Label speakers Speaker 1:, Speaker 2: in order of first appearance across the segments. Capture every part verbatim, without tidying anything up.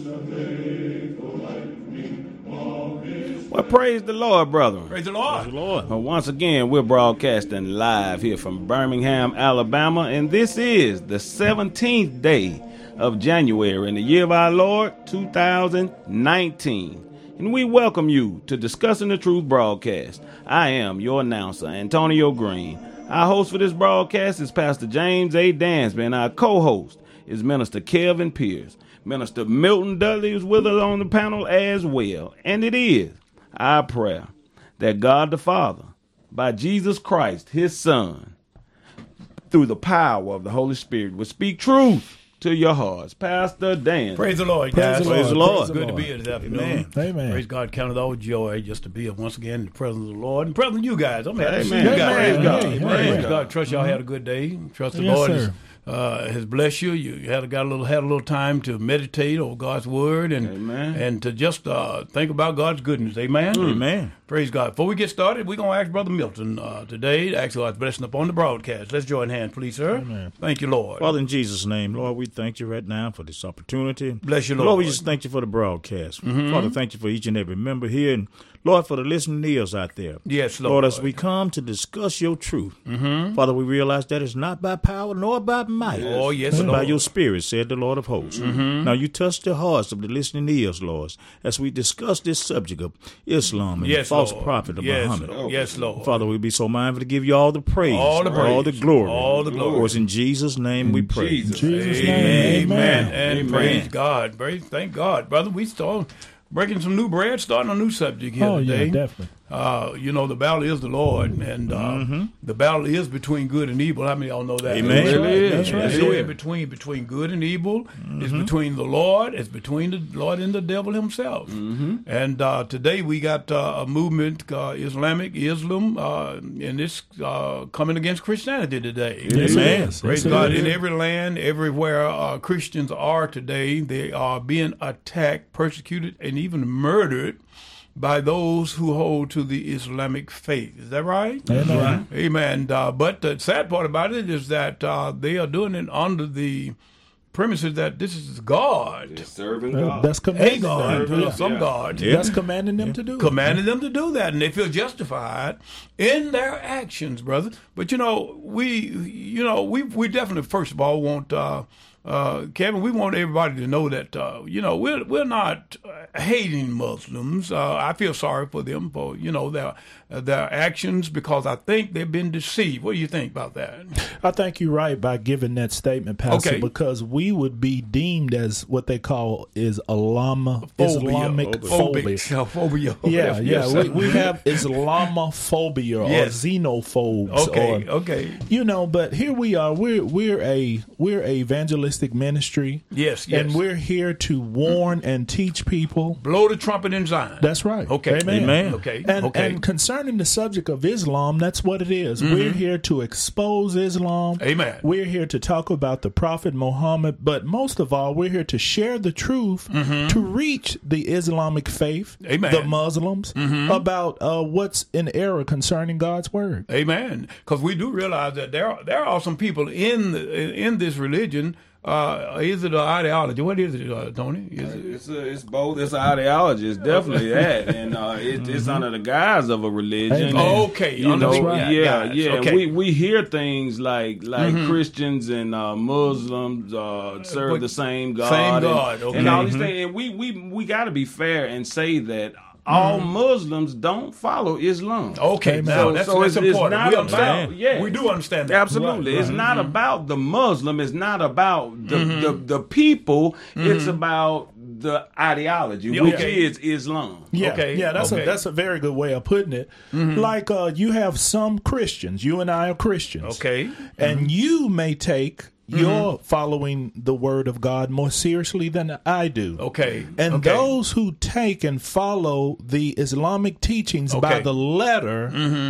Speaker 1: Well, praise the Lord, brother.
Speaker 2: Praise the Lord.
Speaker 3: Praise the Lord.
Speaker 1: Well, once again, we're broadcasting live here from Birmingham, Alabama, and this is the seventeenth day of January in the year of our Lord, two thousand nineteen. And we welcome you to Discussing the Truth broadcast. I am your announcer, Antonio Green. Our host for this broadcast is Pastor James A. Dansby, and our co-host is Minister Kelvin Pierce. Minister Milton Dudley is with us on the panel as well. And it is our prayer that God the Father, by Jesus Christ, his Son, through the power of the Holy Spirit, will speak truth to your hearts. Pastor Dan.
Speaker 2: Praise the Lord, guys.
Speaker 3: Praise the Lord. Praise the Lord.
Speaker 2: Good to be here this afternoon.
Speaker 3: Amen.
Speaker 4: Amen.
Speaker 2: Praise God. Count it all joy just to be here once again in the presence of the Lord and present you guys. I'm happy to see you
Speaker 1: Amen.
Speaker 2: guys.
Speaker 1: Praise God.
Speaker 2: Praise
Speaker 1: Praise
Speaker 2: God.
Speaker 1: God.
Speaker 2: Trust y'all had a good day. Trust the
Speaker 4: Yes,
Speaker 2: Lord
Speaker 4: sir.
Speaker 2: has, uh, has blessed you. You had got a little had a little time to meditate on God's word and
Speaker 1: Amen.
Speaker 2: and to just uh, think about God's goodness. Amen.
Speaker 3: Amen.
Speaker 2: Praise God. Before we get started, we're going to ask Brother Milton uh, today to ask God's blessing upon the broadcast. Let's join hands, please, sir.
Speaker 4: Amen.
Speaker 2: Thank you, Lord.
Speaker 3: Father, in Jesus' name, Lord, we thank you right now for this opportunity.
Speaker 2: Bless you, Lord.
Speaker 3: Lord, we just thank you for the broadcast. Father, thank you for each and every member here. And Lord, for the listening ears out there.
Speaker 2: Yes, Lord.
Speaker 3: Lord, as we come to discuss your truth, Father, we realize that it's not by power nor by might.
Speaker 2: Oh, yes,
Speaker 3: but by
Speaker 2: Lord.
Speaker 3: your spirit, said the Lord of hosts. Now you touch the hearts of the listening ears, Lord, as we discuss this subject of Islam and
Speaker 2: Yes,
Speaker 3: the false
Speaker 2: Lord.
Speaker 3: prophet of
Speaker 2: Yes,
Speaker 3: Muhammad.
Speaker 2: Lord. Yes, Lord.
Speaker 3: Father, we be so mindful to give you all the praise,
Speaker 2: All the
Speaker 3: all the
Speaker 2: praise.
Speaker 3: glory,
Speaker 2: All the glory.
Speaker 3: For it's in Jesus' name we pray.
Speaker 1: Jesus.
Speaker 4: Jesus'
Speaker 2: Amen.
Speaker 4: name,
Speaker 2: Amen.
Speaker 4: amen.
Speaker 2: And
Speaker 1: Amen.
Speaker 2: praise God. Praise, thank God, brother. We start breaking some new bread, starting a new subject here
Speaker 4: Oh,
Speaker 2: today.
Speaker 4: yeah, definitely.
Speaker 2: Uh, you know, the battle is the Lord, and uh, the battle is between good and evil. How many of y'all know that?
Speaker 3: Amen.
Speaker 2: That's
Speaker 1: It is.
Speaker 2: That's
Speaker 1: It
Speaker 2: right.
Speaker 1: is.
Speaker 2: So in between, between good and evil, it's between the Lord, it's between the Lord and the devil himself. And uh, today we got uh, a movement, uh, Islamic Islam, uh, and it's uh, coming against Christianity today.
Speaker 4: Yes, it
Speaker 3: Amen.
Speaker 4: is.
Speaker 2: Praise
Speaker 4: Yes, it
Speaker 2: God.
Speaker 4: is.
Speaker 2: In every land, everywhere uh, Christians are today, they are being attacked, persecuted, and even murdered by those who hold to the Islamic faith. Is that right?
Speaker 4: Amen. Right.
Speaker 2: Amen. Uh, but the sad part about it is that uh, they are doing it under the premises that this is God,
Speaker 1: It's serving
Speaker 4: Uh,
Speaker 1: God.
Speaker 4: That's
Speaker 2: a
Speaker 4: commanding
Speaker 2: God,
Speaker 4: them. Yeah.
Speaker 2: some
Speaker 1: Yeah.
Speaker 2: God.
Speaker 3: Yeah.
Speaker 4: That's commanding them to do it.
Speaker 2: Commanding them to do that, and they feel justified in their actions, brother. But you know, we, you know, we we definitely first of all want, uh, uh, Kevin, we want everybody to know that, uh, you know, we're we're not uh, hating Muslims. Uh, I feel sorry for them for you know their uh, their actions because I think they've been deceived. What do you think about that?
Speaker 4: I think you're right by giving that statement, Pastor,
Speaker 2: Okay.
Speaker 4: because we would be deemed as what they call is Islama,
Speaker 2: Phobia.
Speaker 4: Islamic phobia.
Speaker 2: Phobic. Phobia.
Speaker 4: Yeah,
Speaker 2: Yes,
Speaker 4: yeah.
Speaker 2: sir.
Speaker 4: We, we have Islamophobia
Speaker 2: Yes.
Speaker 4: or xenophobes.
Speaker 2: Okay,
Speaker 4: Or,
Speaker 2: okay.
Speaker 4: you know, but here we are. We're we're a we're a evangelistic ministry.
Speaker 2: Yes, yes.
Speaker 4: And we're here to warn and teach people.
Speaker 2: Blow the trumpet in Zion.
Speaker 4: That's right.
Speaker 2: Okay.
Speaker 4: Amen.
Speaker 3: Amen.
Speaker 2: Okay.
Speaker 4: And,
Speaker 2: okay.
Speaker 4: and concerning the subject of Islam, that's what it is. We're here to expose Islam.
Speaker 2: Amen.
Speaker 4: We're here to talk about the Prophet Muhammad, but most of all, we're here to share the truth to reach the Islamic faith,
Speaker 2: Amen.
Speaker 4: the Muslims, about uh, what's in error concerning God's word.
Speaker 2: Amen. Because we do realize that there are, there are some people in the, in this religion. Uh, is it an ideology? What is it, uh, Tony? Is it?
Speaker 1: It's a, it's both. It's an ideology. It's definitely that, and uh, it, it's under the guise of a religion.
Speaker 4: Amen.
Speaker 1: And,
Speaker 2: Okay,
Speaker 1: you
Speaker 2: under
Speaker 1: know,
Speaker 2: the guise.
Speaker 1: yeah, yeah.
Speaker 2: Okay.
Speaker 1: We we hear things like like Christians and uh, Muslims uh, serve
Speaker 2: But-
Speaker 1: the same God,
Speaker 2: same
Speaker 1: and,
Speaker 2: God, okay.
Speaker 1: and all these things. And we we we got to be fair and say that all Muslims don't follow Islam.
Speaker 2: Okay,
Speaker 4: Amen.
Speaker 2: now
Speaker 1: So-
Speaker 2: that's,
Speaker 1: so
Speaker 2: that's
Speaker 1: it's- it's
Speaker 2: important.
Speaker 1: not
Speaker 2: we understand.
Speaker 1: about- yeah.
Speaker 2: We do understand that.
Speaker 1: Absolutely.
Speaker 2: Right,
Speaker 1: It's
Speaker 2: right.
Speaker 1: not about the Muslim. It's not about the, the, the people. It's about the ideology,
Speaker 2: Yeah,
Speaker 1: which
Speaker 2: okay.
Speaker 1: is Islam.
Speaker 4: Yeah,
Speaker 2: Okay,
Speaker 4: yeah, that's
Speaker 2: okay.
Speaker 4: a that's a very good way of putting it. Like uh, you have some Christians, you and I are Christians,
Speaker 2: Okay.
Speaker 4: and you may take your following the word of God more seriously than I do.
Speaker 2: Okay.
Speaker 4: And
Speaker 2: okay.
Speaker 4: those who take and follow the Islamic teachings by
Speaker 2: Okay.
Speaker 4: the letter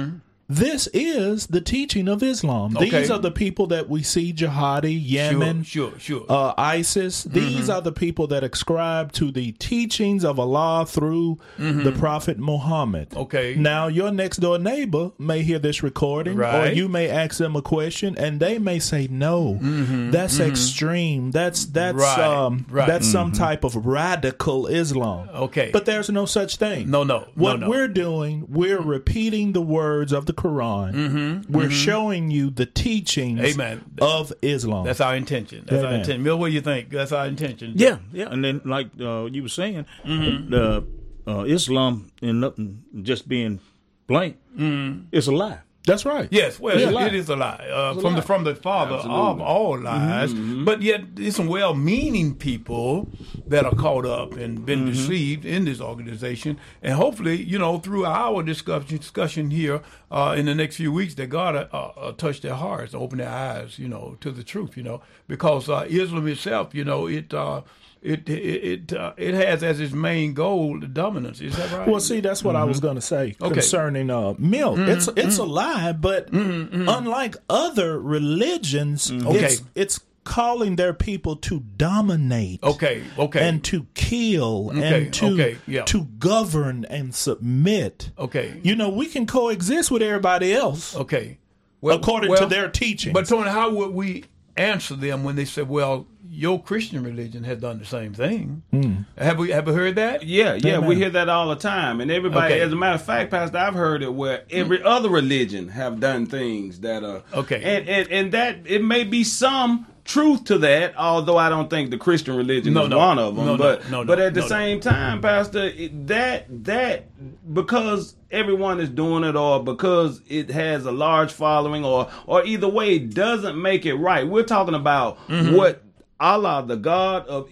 Speaker 4: This is the teaching of Islam.
Speaker 2: Okay.
Speaker 4: These are the people that we see, jihadi, Yemen,
Speaker 2: Sure, sure, sure.
Speaker 4: Uh, ISIS. These
Speaker 2: Mm-hmm.
Speaker 4: are the people that ascribe to the teachings of Allah through the Prophet Muhammad.
Speaker 2: Mm-hmm. Okay.
Speaker 4: Now, your next door neighbor may hear this recording, or
Speaker 2: Right.
Speaker 4: you may ask them a question, and they may say, "No, that's extreme. That's that's
Speaker 2: Mm-hmm. Right,
Speaker 4: um
Speaker 2: right.
Speaker 4: that's some type of radical Islam."
Speaker 2: Okay.
Speaker 4: but there's no such thing.
Speaker 2: No, no,
Speaker 4: What
Speaker 2: no, no.
Speaker 4: we're doing, we're repeating the words of the Quran. We're showing you the teachings
Speaker 2: Mm-hmm. Amen.
Speaker 4: of Islam.
Speaker 2: That's our intention. That's our
Speaker 4: Amen.
Speaker 2: intention. Mill, what do you think? That's our intention.
Speaker 3: Yeah, yeah, and then like uh, you were saying, the uh, Islam and nothing just being blank, it's a lie.
Speaker 4: That's right.
Speaker 2: Yes, well,
Speaker 3: Yeah.
Speaker 2: it,
Speaker 3: It's a lie.
Speaker 2: it is a lie uh,
Speaker 3: It's a
Speaker 2: from
Speaker 3: lie.
Speaker 2: the from the father of
Speaker 1: Absolutely.
Speaker 2: all lies. But yet, there's some well-meaning people that are caught up and been deceived in this organization. And hopefully, you know, through our discussion discussion here uh, in the next few weeks, that God uh, uh, touch their hearts, open their eyes, you know, to the truth. You know, because uh, Islam itself, you know, it. Uh, It it it, uh, it has as its main goal the dominance. Is that right?
Speaker 4: Well, see, that's what I was going to say
Speaker 2: Okay.
Speaker 4: concerning uh, milk. It's it's a lie, but unlike other religions,
Speaker 2: Okay.
Speaker 4: it's, it's calling their people to dominate.
Speaker 2: Okay, okay.
Speaker 4: And to kill
Speaker 2: Okay,
Speaker 4: and to
Speaker 2: okay, yeah.
Speaker 4: to govern and submit.
Speaker 2: Okay.
Speaker 4: You know, we can coexist with everybody else
Speaker 2: Okay. Well,
Speaker 4: according
Speaker 2: well,
Speaker 4: to their teachings.
Speaker 2: But Tony, how would we answer them when they say, "Well, your Christian religion has done the same thing"? Have we have we heard that?
Speaker 1: Yeah, yeah,
Speaker 4: Amen.
Speaker 1: we hear that all the time, and everybody.
Speaker 2: Okay.
Speaker 1: As a matter of fact, Pastor, I've heard it where every other religion have done things that are
Speaker 2: Okay.
Speaker 1: and and, and that it may be some truth to that, although I don't think the Christian religion
Speaker 2: No,
Speaker 1: is
Speaker 2: no.
Speaker 1: one of them.
Speaker 2: No, no,
Speaker 1: but
Speaker 2: no, no,
Speaker 1: but at the
Speaker 2: no, no.
Speaker 1: same time, Pastor, it, that that because everyone is doing it, or because it has a large following, or or either way, it doesn't make it right. We're talking about
Speaker 2: Mm-hmm.
Speaker 1: what Allah, the God of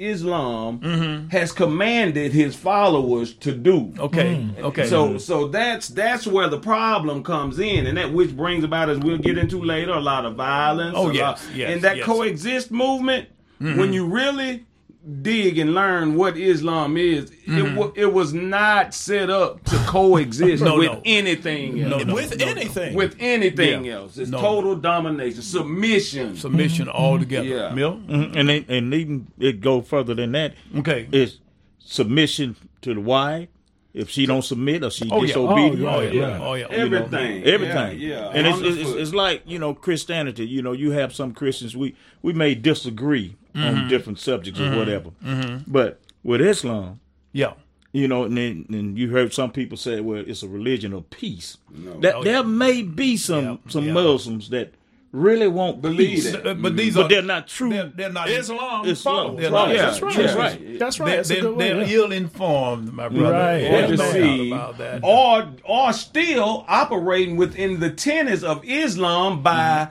Speaker 1: Islam, has commanded his followers to do.
Speaker 2: Okay. Okay.
Speaker 1: So so that's that's where the problem comes in, and that which brings about, as we'll get into later, a lot of violence.
Speaker 2: Oh,
Speaker 1: a
Speaker 2: yes,
Speaker 1: lot-
Speaker 2: yes,
Speaker 1: and that
Speaker 2: yes. Mm-hmm.
Speaker 1: coexist movement, when you really dig and learn what Islam is, it wa- it was not set up to coexist
Speaker 2: No,
Speaker 1: with
Speaker 2: no.
Speaker 1: anything else.
Speaker 2: No, no.
Speaker 4: with anything.
Speaker 1: With anything
Speaker 2: Yeah.
Speaker 1: else. It's
Speaker 2: No.
Speaker 1: total domination, submission.
Speaker 2: Submission altogether.
Speaker 1: Yeah.
Speaker 2: Mill?
Speaker 3: Mhm. And it, and even it go further than that.
Speaker 2: Okay.
Speaker 3: It's submission to the wife. If she don't submit or she
Speaker 2: Oh, yeah.
Speaker 3: disobedient,
Speaker 2: Oh, yeah.
Speaker 1: Yeah.
Speaker 2: Oh, yeah.
Speaker 1: Everything.
Speaker 3: everything.
Speaker 1: Yeah. yeah.
Speaker 3: And it's,
Speaker 1: On the
Speaker 3: it's
Speaker 1: foot.
Speaker 3: it's like, you know, Christianity. You know, you have some Christians we we may disagree on different subjects or whatever, but with Islam,
Speaker 2: Yeah.
Speaker 3: you know, and then and you heard some people say, well, it's a religion of peace.
Speaker 1: No.
Speaker 3: That
Speaker 2: Oh,
Speaker 3: there
Speaker 2: yeah.
Speaker 3: may be some
Speaker 2: Yeah.
Speaker 3: some
Speaker 2: Yeah.
Speaker 3: Muslims that really won't
Speaker 1: Believe
Speaker 3: peace,
Speaker 1: it.
Speaker 2: Uh, But these
Speaker 3: but
Speaker 2: are
Speaker 3: they're not true.
Speaker 2: They're, they're not
Speaker 4: Islam
Speaker 3: Islam.
Speaker 4: followers.
Speaker 2: They're
Speaker 3: Right.
Speaker 2: not-
Speaker 1: Yeah,
Speaker 4: That's right.
Speaker 1: yeah.
Speaker 4: That's right. That's right.
Speaker 2: They're,
Speaker 4: That's a
Speaker 2: they're,
Speaker 4: good way,
Speaker 2: they're
Speaker 4: yeah.
Speaker 2: ill-informed, my brother.
Speaker 4: Right.
Speaker 2: There's
Speaker 1: Or
Speaker 2: no doubt
Speaker 1: deceived,
Speaker 2: about that.
Speaker 1: or or still operating within the tenets of Islam by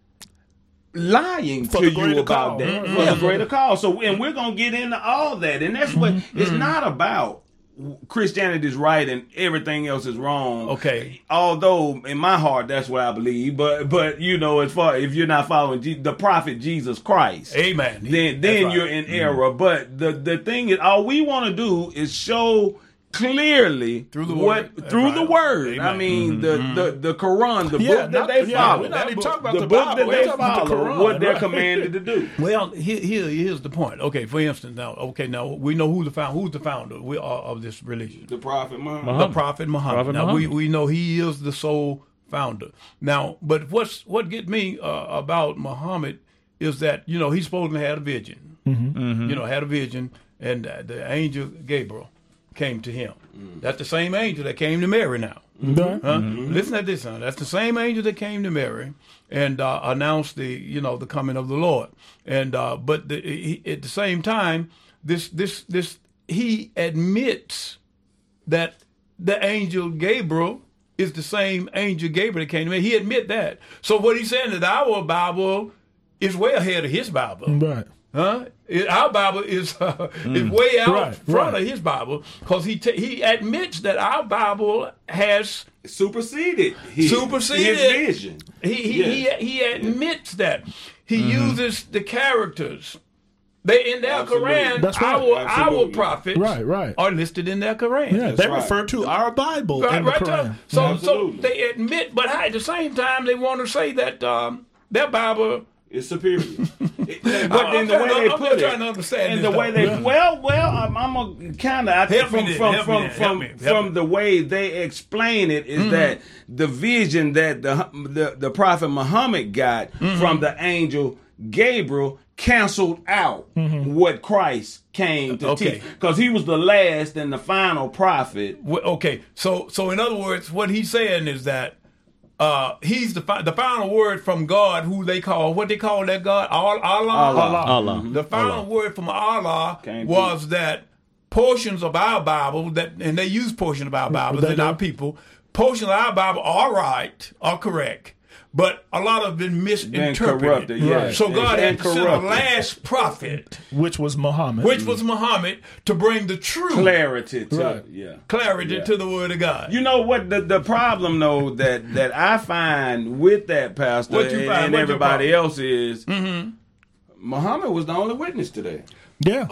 Speaker 1: lying
Speaker 4: For
Speaker 1: to
Speaker 4: the
Speaker 1: you
Speaker 4: greater
Speaker 1: about
Speaker 4: cause.
Speaker 1: that
Speaker 4: Mhm.
Speaker 1: for
Speaker 4: Yeah.
Speaker 1: the greater cause. So, and we're gonna get into all that, and that's what it's not about. Christianity is right and everything else is wrong.
Speaker 2: Okay.
Speaker 1: Although in my heart that's what I believe, but but you know, as far if you're not following Je- the prophet Jesus Christ,
Speaker 2: Amen.
Speaker 1: then
Speaker 2: That's
Speaker 1: then
Speaker 2: right.
Speaker 1: you're in error. But the the thing is, all we want to do is show clearly
Speaker 2: Through the
Speaker 1: what
Speaker 2: word. That's
Speaker 1: through
Speaker 2: right.
Speaker 1: the word.
Speaker 2: Amen.
Speaker 1: I mean, the, the the Quran, the
Speaker 4: Yeah,
Speaker 1: book that
Speaker 4: not-
Speaker 1: they
Speaker 4: yeah,
Speaker 1: follow,
Speaker 4: we're not even talking about
Speaker 1: the
Speaker 4: the
Speaker 1: book
Speaker 4: Bible,
Speaker 1: that
Speaker 4: we're
Speaker 1: they
Speaker 4: talking about the
Speaker 1: follow,
Speaker 4: Quran,
Speaker 1: what they're
Speaker 4: right?
Speaker 1: commanded to do.
Speaker 2: Well, here, here, here's the point. Okay, for instance, now, okay, now we know who the found, who's the founder we are of this religion.
Speaker 1: The prophet Muhammad.
Speaker 2: The Prophet Muhammad.
Speaker 3: Prophet
Speaker 2: now
Speaker 3: Muhammad.
Speaker 2: we we know he is the sole founder. Now, but what's what get me uh, about Muhammad is that you know he's supposed to have a vision.
Speaker 3: Mm-hmm.
Speaker 2: You know, had a vision, and uh, the angel Gabriel came to him. That's the same angel that came to Mary now.
Speaker 4: Okay.
Speaker 2: Huh? Listen at this, son. That's the same angel that came to Mary and uh, announced the, you know, the coming of the Lord. And uh, but the, he, at the same time, this this this he admits that the angel Gabriel is the same angel Gabriel that came to Mary. He admit that. So what he's saying is our Bible is way ahead of his Bible.
Speaker 4: Right.
Speaker 2: Huh? It- our Bible is uh, is way out
Speaker 4: Right,
Speaker 2: front
Speaker 4: right.
Speaker 2: of his Bible because he ta he admits that our Bible has
Speaker 1: Superseded his,
Speaker 2: Superseded.
Speaker 1: his vision.
Speaker 2: he he,
Speaker 1: Yeah.
Speaker 2: he he admits that he uses the characters They in their
Speaker 1: Absolutely.
Speaker 2: Quran,
Speaker 4: That's right.
Speaker 2: our our
Speaker 1: Absolutely.
Speaker 2: prophets
Speaker 4: Right, right.
Speaker 2: are listed in their Quran.
Speaker 4: Yeah,
Speaker 1: That's
Speaker 4: they
Speaker 1: right.
Speaker 4: refer to our Bible
Speaker 2: Right,
Speaker 4: in the
Speaker 2: right
Speaker 4: Quran.
Speaker 2: there. So, so
Speaker 1: Absolutely.
Speaker 2: they admit, but at the same time, they want to say that um, their Bible.
Speaker 1: It's superior. It- but
Speaker 2: I'm
Speaker 1: in the way
Speaker 2: trying
Speaker 1: they
Speaker 2: to- I'm
Speaker 1: put
Speaker 2: just
Speaker 1: it,
Speaker 2: trying to understand
Speaker 1: and
Speaker 2: this,
Speaker 1: the way
Speaker 2: though.
Speaker 1: they well, well, I'm, I'm a kind of I think
Speaker 2: Help me
Speaker 1: from
Speaker 2: then,
Speaker 1: from
Speaker 2: help me
Speaker 1: from
Speaker 2: then, help
Speaker 1: from
Speaker 2: me, help
Speaker 1: from
Speaker 2: me.
Speaker 1: the way they explain it is that the vision that the the, the prophet Muhammad got from the angel Gabriel canceled out what Christ came to
Speaker 2: Okay.
Speaker 1: teach, because he was the last and the final prophet.
Speaker 2: Well, okay, so so in other words, what he's saying is that uh, he's the fi- the final word from God, who they call what they call that God, Al- Allah.
Speaker 1: Allah.
Speaker 3: Allah.
Speaker 2: The final word from Allah
Speaker 1: Came
Speaker 2: was that portions of our Bible that, and they use portions of our Bibles
Speaker 4: They
Speaker 2: in
Speaker 4: do.
Speaker 2: our people. Portions of our Bible are right, are correct. But a lot of them misinterpreted.
Speaker 1: corrupted, yeah.
Speaker 2: So God
Speaker 1: And
Speaker 2: had to send a
Speaker 1: corrupted.
Speaker 2: last prophet,
Speaker 4: Which was Muhammad.
Speaker 2: which was Muhammad, to bring the true
Speaker 1: Clarity to
Speaker 4: Right.
Speaker 1: yeah.
Speaker 2: clarity
Speaker 1: Yeah.
Speaker 2: to the word of God.
Speaker 1: You know what the, the problem though that that I find with that pastor
Speaker 2: What you
Speaker 1: and,
Speaker 2: find?
Speaker 1: and
Speaker 2: What's your
Speaker 1: everybody
Speaker 2: problem?
Speaker 1: else is Muhammad was the only witness today.
Speaker 4: yeah.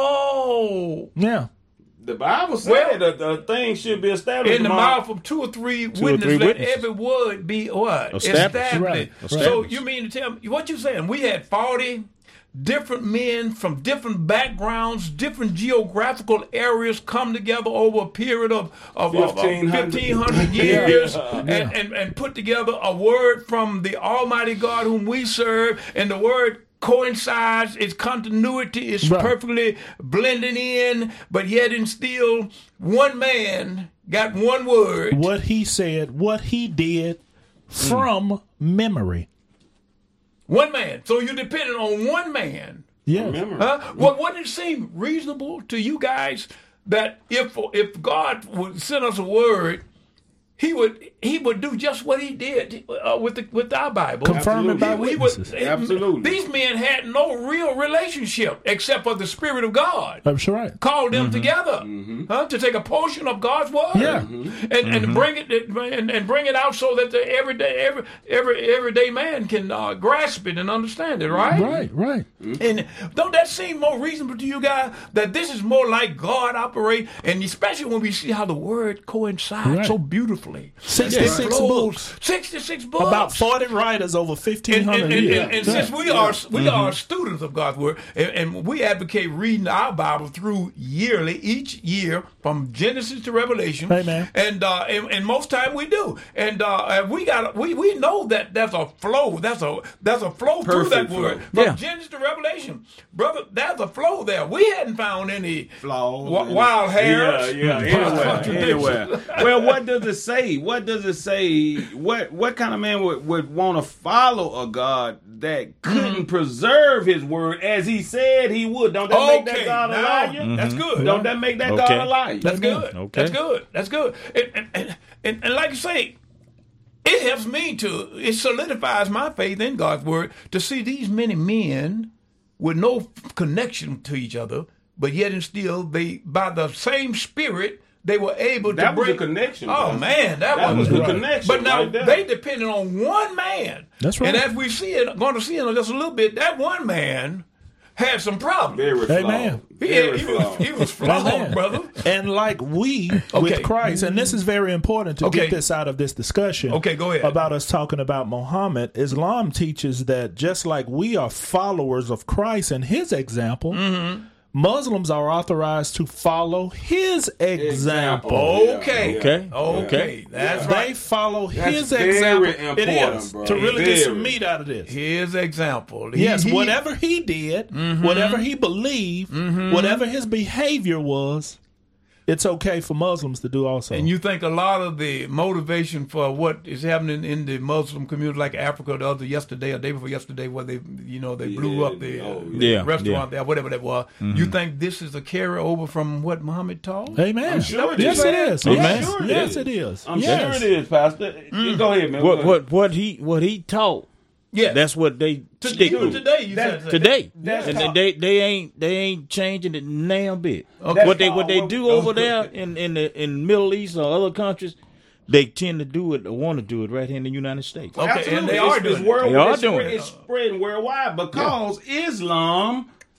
Speaker 2: Oh,
Speaker 4: Yeah.
Speaker 1: The Bible said
Speaker 2: Well,
Speaker 1: that the thing should be established
Speaker 2: in the
Speaker 1: among-
Speaker 2: mouth of two or three
Speaker 3: or
Speaker 2: witnesses,
Speaker 3: three
Speaker 2: let
Speaker 3: witnesses.
Speaker 2: every word be what?
Speaker 3: Established.
Speaker 4: Right.
Speaker 2: So
Speaker 3: Established.
Speaker 2: you mean to tell me what you saying? We had forty different men from different backgrounds, different geographical areas come together over a period of, of, of, of
Speaker 1: fifteen hundred
Speaker 2: fifteen hundred years
Speaker 1: Yeah.
Speaker 2: and, and, and put together a word from the Almighty God whom we serve, and the word coincides, its continuity is
Speaker 4: Right.
Speaker 2: perfectly blending in, but yet and still one man got one word.
Speaker 4: What he said, what he did from memory.
Speaker 2: One man. So you're depending on one man.
Speaker 4: Yeah.
Speaker 1: Remember,
Speaker 2: Huh? Well, wouldn't it seem reasonable to you guys that if if God would send us a word, He would he would do just what He did uh, with the with our Bible.
Speaker 4: Confirm it by
Speaker 2: He- he would-
Speaker 4: witnesses.
Speaker 1: Absolutely.
Speaker 2: These men had no real relationship except for the Spirit of God.
Speaker 4: That's right.
Speaker 2: Called them together huh, to take a portion of God's word,
Speaker 4: Yeah.
Speaker 2: and, and bring it and, and bring it out so that the everyday every every everyday man can uh, grasp it and understand it. Right,
Speaker 4: Right, right.
Speaker 2: And don't that seem more reasonable to you guys that this is more like God operate, and especially when we see how the word coincides
Speaker 4: Right.
Speaker 2: so beautifully.
Speaker 4: sixty-six
Speaker 2: It flows.
Speaker 4: books.
Speaker 2: sixty-six books.
Speaker 4: About forty writers over fifteen
Speaker 2: And,
Speaker 4: hundred
Speaker 2: and, and,
Speaker 4: years.
Speaker 2: and, and
Speaker 4: Yeah.
Speaker 2: since we are we are students of God's word, and, and we advocate reading our Bible through yearly, each year from Genesis to Revelation.
Speaker 4: Amen.
Speaker 2: And uh, and, and most time we do, and uh, and we got we we know that there's a flow. That's a there's a flow through that
Speaker 1: Perfect flow.
Speaker 2: word from
Speaker 3: Yeah.
Speaker 2: Genesis to Revelation, brother. There's a flow there. We hadn't found any
Speaker 1: flaws,
Speaker 2: wa-
Speaker 1: and-
Speaker 2: wild hairs.
Speaker 1: Yeah, yeah, anywhere,
Speaker 2: Contradictions.
Speaker 1: anywhere. Well, what does it say? What does it say? What what kind of man would, would want to follow a God that couldn't preserve His word as He said He would? Don't that make that
Speaker 2: Okay,
Speaker 1: God a
Speaker 2: now,
Speaker 1: liar?
Speaker 2: that's good.
Speaker 1: Don't that make that
Speaker 3: Okay.
Speaker 1: God a liar?
Speaker 2: That's good.
Speaker 3: Okay.
Speaker 2: That's good. That's good. And, and, and, and, and like you say, it helps me to, it solidifies my faith in God's word to see these many men with no connection to each other, but yet and still, they, by the same Spirit, they were able to
Speaker 1: That was
Speaker 2: bring.
Speaker 1: a connection,
Speaker 2: Oh,
Speaker 1: bro.
Speaker 2: man, that,
Speaker 1: That was
Speaker 2: was
Speaker 1: the
Speaker 2: right.
Speaker 1: connection
Speaker 2: But now
Speaker 1: right there.
Speaker 2: they depended on one man.
Speaker 4: That's right.
Speaker 2: And as we see it, going to see it in just a little bit, that one man had some problems.
Speaker 1: Very flawed.
Speaker 4: Amen.
Speaker 2: He,
Speaker 1: Very
Speaker 2: he was,
Speaker 1: flawed.
Speaker 2: he was flawed,
Speaker 4: Amen.
Speaker 2: brother.
Speaker 4: And like we
Speaker 2: Okay.
Speaker 4: with Christ, and this is very important to
Speaker 2: Okay.
Speaker 4: get this out of this discussion.
Speaker 2: Okay, go ahead.
Speaker 4: About us talking about Muhammad, Islam teaches that just like we are followers of Christ and his example,
Speaker 2: Mm-hmm.
Speaker 4: Muslims are authorized to follow his example.
Speaker 1: Yeah,
Speaker 2: Okay.
Speaker 1: yeah.
Speaker 3: Okay.
Speaker 2: Okay. That's
Speaker 4: They
Speaker 2: right.
Speaker 4: follow
Speaker 1: That's
Speaker 4: his
Speaker 1: very
Speaker 4: example.
Speaker 1: important,
Speaker 4: It is
Speaker 1: bro.
Speaker 4: to really get some
Speaker 1: Very.
Speaker 4: meat out of this.
Speaker 2: His example. He-
Speaker 4: Yes,
Speaker 2: he-
Speaker 4: whatever he did,
Speaker 2: Mm-hmm.
Speaker 4: whatever he believed, whatever his behavior was, it's okay for Muslims to do also.
Speaker 2: And you think a lot of the motivation for what is happening in the Muslim community, like Africa, the other yesterday or day before yesterday, where they, you know, they blew
Speaker 1: Yeah,
Speaker 2: up the, uh,
Speaker 1: oh,
Speaker 2: the
Speaker 3: yeah.
Speaker 2: restaurant
Speaker 3: Yeah.
Speaker 2: there, whatever that was. You think this is a carryover from what Muhammad taught?
Speaker 4: Amen.
Speaker 1: I'm sure it
Speaker 4: yes,
Speaker 1: is.
Speaker 4: it is.
Speaker 3: I'm
Speaker 4: Yes,
Speaker 1: sure it
Speaker 4: yes,
Speaker 1: is.
Speaker 4: it is.
Speaker 1: I'm
Speaker 4: yes.
Speaker 1: sure it is, Pastor. Go ahead, man. Go
Speaker 3: What
Speaker 1: ahead.
Speaker 3: what what he what he taught.
Speaker 2: Yeah.
Speaker 3: That's what they
Speaker 2: To,
Speaker 3: stick
Speaker 2: even
Speaker 3: to
Speaker 2: today, you
Speaker 1: That-
Speaker 2: said
Speaker 3: today.
Speaker 1: That's
Speaker 3: and
Speaker 1: how-
Speaker 3: they they ain't they ain't changing it damn bit.
Speaker 2: Okay.
Speaker 3: What they what they
Speaker 1: That's
Speaker 3: do
Speaker 1: how-
Speaker 3: over there in in the in Middle East or other countries, they tend to do it or want to do it right here in the United States.
Speaker 2: Okay, and
Speaker 1: Absolutely.
Speaker 2: they are
Speaker 1: it's,
Speaker 2: doing
Speaker 1: it's
Speaker 2: it.
Speaker 1: world,
Speaker 3: They are
Speaker 1: it's
Speaker 3: doing
Speaker 1: spread-
Speaker 3: it.
Speaker 1: It's spreading worldwide because Islam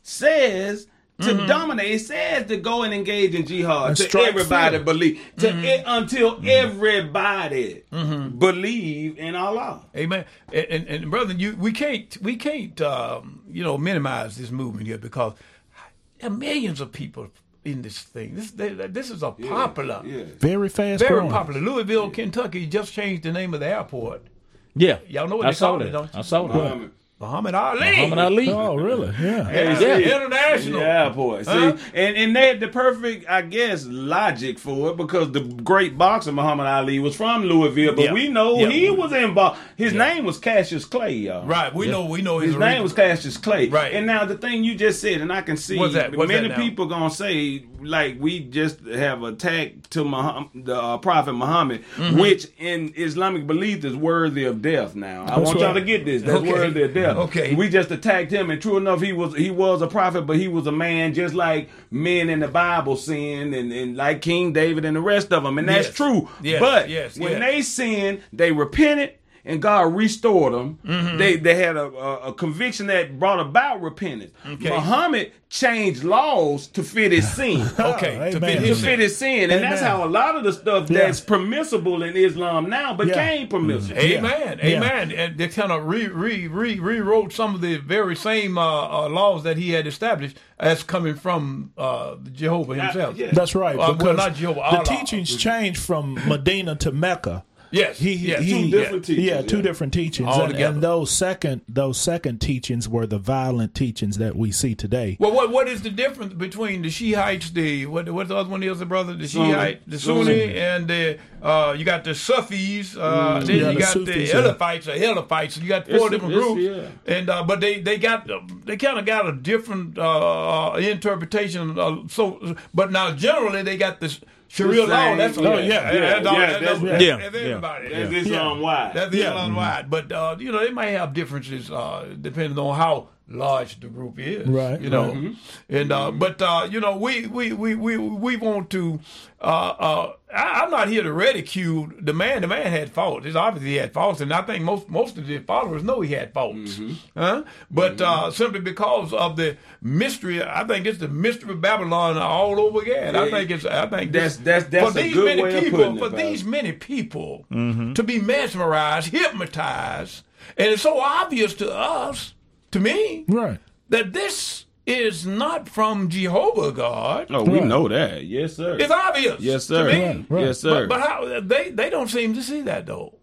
Speaker 1: says to mm-hmm. dominate. It says to go and engage in jihad
Speaker 4: and
Speaker 1: to everybody
Speaker 4: fear.
Speaker 1: believe to
Speaker 2: Mm-hmm.
Speaker 1: it, until
Speaker 2: mm-hmm.
Speaker 1: everybody
Speaker 2: mm-hmm.
Speaker 1: believe in Allah.
Speaker 2: Amen. And, and, and brother, you we can't we can't um, you know minimize this movement here because there are millions of people in this thing. This they, this is a popular,
Speaker 1: Yeah, yeah.
Speaker 4: Very fast
Speaker 2: very
Speaker 4: growing.
Speaker 2: popular. Louisville, Kentucky just changed the name of the airport.
Speaker 3: Yeah,
Speaker 2: Y'all know what
Speaker 3: I
Speaker 2: they
Speaker 3: saw
Speaker 2: call
Speaker 3: that.
Speaker 2: it, don't you?
Speaker 3: I saw that.
Speaker 1: Um,
Speaker 2: Muhammad Ali.
Speaker 3: Muhammad Ali.
Speaker 4: Oh, really? Yeah.
Speaker 2: Yeah,
Speaker 1: Yeah.
Speaker 2: international.
Speaker 1: Yeah, boy. See,
Speaker 2: Huh?
Speaker 1: and and they had the perfect, I guess, logic for it because the great boxer Muhammad Ali was from Louisville, but
Speaker 2: Yeah.
Speaker 1: we know
Speaker 2: Yeah.
Speaker 1: he was in box. His
Speaker 2: Yeah.
Speaker 1: name was Cassius Clay, y'all.
Speaker 2: Right. We know. We know his,
Speaker 1: His name was Cassius Clay.
Speaker 2: Right.
Speaker 1: And now the thing you just said, and I can see
Speaker 2: What's that? What's
Speaker 1: many
Speaker 2: that now?
Speaker 1: people gonna say like we just have attacked to Muhammad, the uh, Prophet Muhammad,
Speaker 2: Mm-hmm.
Speaker 1: which in Islamic belief is worthy of death. Now I
Speaker 4: That's
Speaker 1: want y'all
Speaker 4: right.
Speaker 1: to get this. That's
Speaker 2: Okay.
Speaker 1: worthy of death.
Speaker 2: Okay.
Speaker 1: We just attacked him, and true enough, he was he was a prophet, but he was a man just like men in the Bible sinned, and, and like King David and the rest of them, and that's
Speaker 2: Yes.
Speaker 1: true.
Speaker 2: Yes,
Speaker 1: But
Speaker 2: yes,
Speaker 1: when
Speaker 2: yes.
Speaker 1: they sinned, they repented. And God restored them.
Speaker 2: Mm-hmm.
Speaker 1: They they had a, a, a conviction that brought about repentance.
Speaker 2: Okay.
Speaker 1: Muhammad changed laws to fit his sin.
Speaker 2: Okay.
Speaker 4: Oh,
Speaker 2: to
Speaker 4: amen.
Speaker 2: fit
Speaker 1: To
Speaker 2: his
Speaker 1: fit his sin, and that's
Speaker 4: Amen.
Speaker 1: how a lot of the stuff
Speaker 4: Yeah.
Speaker 1: that's permissible in Islam now became
Speaker 4: Yeah.
Speaker 1: permissible.
Speaker 2: Amen.
Speaker 4: Yeah.
Speaker 2: Amen. And they kind of re, re, re, rewrote some of the very same uh, uh, laws that he had established as coming from uh, Jehovah himself.
Speaker 1: yeah.
Speaker 4: That's right.
Speaker 2: Uh, well,
Speaker 4: Because
Speaker 2: not Jehovah,
Speaker 4: the
Speaker 2: Allah.
Speaker 4: teachings changed from Medina to Mecca.
Speaker 2: Yes.
Speaker 4: He,
Speaker 2: yes.
Speaker 4: he,
Speaker 1: Two different teachings,
Speaker 4: Yeah, two
Speaker 1: yeah.
Speaker 4: different teachings,
Speaker 2: All
Speaker 4: and,
Speaker 2: together.
Speaker 4: and those second those second teachings were the violent teachings that we see today.
Speaker 2: Well, what what is the difference between the Shiites, the what what the other one is, the brother, the
Speaker 1: Sunni.
Speaker 2: Shiite, the
Speaker 1: Sunni.
Speaker 2: Sunni, and the uh, you got the Sufis, uh, then
Speaker 4: Yeah,
Speaker 2: you
Speaker 4: the
Speaker 2: got
Speaker 4: Sufis,
Speaker 2: the
Speaker 4: yeah.
Speaker 2: Heliphites, the Heliphites. You got four
Speaker 1: It's-
Speaker 2: different
Speaker 1: it's-
Speaker 2: groups,
Speaker 1: yeah.
Speaker 2: and uh, but they they got they kind of got a different uh, uh, interpretation. Uh, so, but now generally they got this Sharia
Speaker 1: The
Speaker 2: law.
Speaker 1: same.
Speaker 2: That's
Speaker 1: Oh,
Speaker 2: yeah,
Speaker 1: yeah,
Speaker 2: that's,
Speaker 1: yeah,
Speaker 2: that's, all-
Speaker 1: yeah,
Speaker 2: that's,
Speaker 1: that's-
Speaker 2: that's,
Speaker 3: yeah,
Speaker 2: that's
Speaker 3: yeah.
Speaker 2: everybody.
Speaker 1: That's
Speaker 2: Yeah.
Speaker 1: Islam wide.
Speaker 2: That's Islam wide, but uh, you know they might have differences uh, depending on how large the group is.
Speaker 4: Right,
Speaker 2: You know,
Speaker 1: Mm-hmm.
Speaker 2: and uh, but uh, you know we we we we, we want to. Uh, uh, I, I'm not here to ridicule the man. The man had faults. It's obvious he had faults, and I think most most of the followers know he had faults.
Speaker 1: Mm-hmm.
Speaker 2: Huh? But uh, simply because of the mystery, I think it's the mystery of Babylon all over again. I
Speaker 1: Yeah,
Speaker 2: think it's. I think
Speaker 1: that's-
Speaker 2: this-
Speaker 1: that's- that's
Speaker 2: for
Speaker 1: a
Speaker 2: these
Speaker 1: good
Speaker 2: many
Speaker 1: way of
Speaker 2: people.
Speaker 1: putting it,
Speaker 2: For
Speaker 1: Bob.
Speaker 2: these many people to be mesmerized, hypnotized, and it's so obvious to us, to me,
Speaker 4: Right.
Speaker 2: that this is not from Jehovah God.
Speaker 1: Oh, we
Speaker 4: Right.
Speaker 1: know that. Yes, sir.
Speaker 2: It's obvious.
Speaker 1: Yes, sir.
Speaker 2: To me.
Speaker 4: Right, right.
Speaker 1: Yes, sir.
Speaker 2: But, but how they they don't seem to see that though.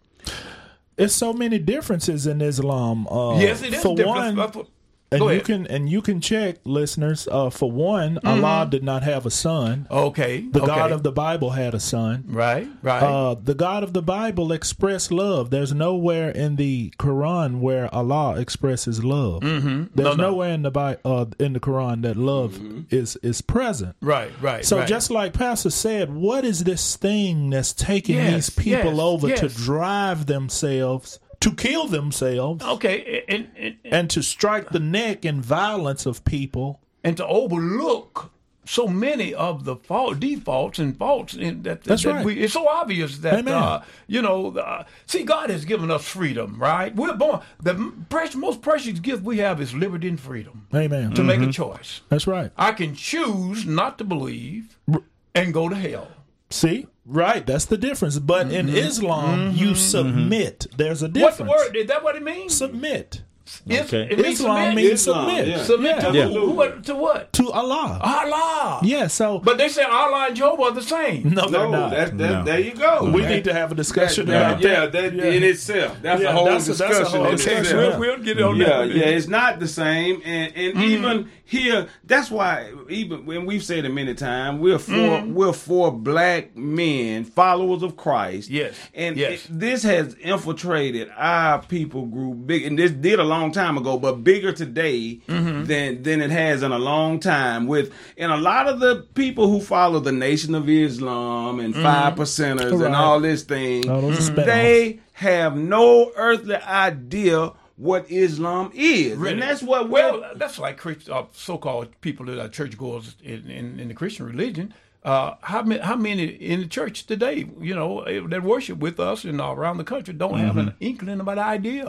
Speaker 4: It's so many differences in Islam. Uh,
Speaker 2: Yes, it is
Speaker 4: For
Speaker 2: different.
Speaker 4: one,
Speaker 2: Go
Speaker 4: and you
Speaker 2: ahead.
Speaker 4: can and you can check, listeners. Uh, for one, Allah did not have a son.
Speaker 2: Okay.
Speaker 4: The
Speaker 2: okay.
Speaker 4: God of the Bible had a son.
Speaker 2: right, right.
Speaker 4: Uh, the God of the Bible expressed love. There's nowhere in the Quran where Allah expresses love. Mm-hmm. There's
Speaker 2: No, no.
Speaker 4: nowhere in the Bi- uh, in the Quran that love is is present.
Speaker 2: right, right.
Speaker 4: So
Speaker 2: right.
Speaker 4: just like Pastor said, what is this thing that's taking
Speaker 2: Yes,
Speaker 4: these people
Speaker 2: yes,
Speaker 4: over to
Speaker 2: yes.
Speaker 4: drive themselves, to kill themselves,
Speaker 2: okay, and, and, and
Speaker 4: and to strike the neck and violence of people?
Speaker 2: and to overlook so many of the fault, defaults and faults in that,
Speaker 4: That's
Speaker 2: that
Speaker 4: right.
Speaker 2: we, it's so obvious that
Speaker 4: Amen.
Speaker 2: uh, you know uh, see God has given us freedom, right? We're born the precious, most precious gift we have is liberty and freedom
Speaker 4: Amen.
Speaker 2: to make a choice.
Speaker 4: That's right.
Speaker 2: I can choose not to believe and go to hell.
Speaker 4: See? Right, that's the difference. But in Islam, you submit. There's a
Speaker 2: What's
Speaker 4: difference.
Speaker 2: the word? Is that what it means?
Speaker 4: Submit.
Speaker 2: It's-
Speaker 3: Okay.
Speaker 2: It means
Speaker 4: Islam
Speaker 2: submit.
Speaker 4: means
Speaker 1: Islam,
Speaker 4: submit.
Speaker 1: yeah.
Speaker 2: Submit to
Speaker 3: Yeah.
Speaker 2: who? What, to what?
Speaker 4: To Allah.
Speaker 2: Allah.
Speaker 4: Yeah, so
Speaker 2: But they say Allah and Jehovah are the same.
Speaker 4: no, they're
Speaker 1: no,
Speaker 4: not.
Speaker 1: that, that,
Speaker 3: No.
Speaker 1: there you go.
Speaker 4: we
Speaker 1: That-
Speaker 4: need to have a discussion
Speaker 1: that-
Speaker 4: about
Speaker 1: yeah,
Speaker 4: that.
Speaker 1: that in itself. That's
Speaker 4: Yeah,
Speaker 1: a whole
Speaker 4: that's a- that's a
Speaker 1: discussion.
Speaker 4: whole
Speaker 1: in
Speaker 2: Okay,
Speaker 4: discussion.
Speaker 1: itself.
Speaker 2: we'll, we'll get on
Speaker 1: Yeah,
Speaker 2: that.
Speaker 1: yeah, it's not the same, and and
Speaker 2: Mm-hmm.
Speaker 1: even here, that's why even when we've said it many times, we're for
Speaker 2: Mm-hmm.
Speaker 1: we're for black men, followers of Christ.
Speaker 2: Yes,
Speaker 1: and
Speaker 2: yes.
Speaker 1: it- this has infiltrated our people group big, and this did a long time ago, but bigger today
Speaker 2: Mm-hmm.
Speaker 1: than than it has in a long time. With and a lot of the people who follow the Nation of Islam and
Speaker 2: Mm-hmm.
Speaker 1: five percenters
Speaker 4: Right.
Speaker 1: and all this thing,
Speaker 4: Oh, those are spinoffs.
Speaker 1: they have no earthly idea what Islam is,
Speaker 2: Really?
Speaker 1: and that's what we're.
Speaker 2: Well, that's like Christ, uh, so-called people that are churchgoers in, in, in the Christian religion. Uh, how many, how many in the church today, you know, that worship with us and around the country don't have an inkling about the idea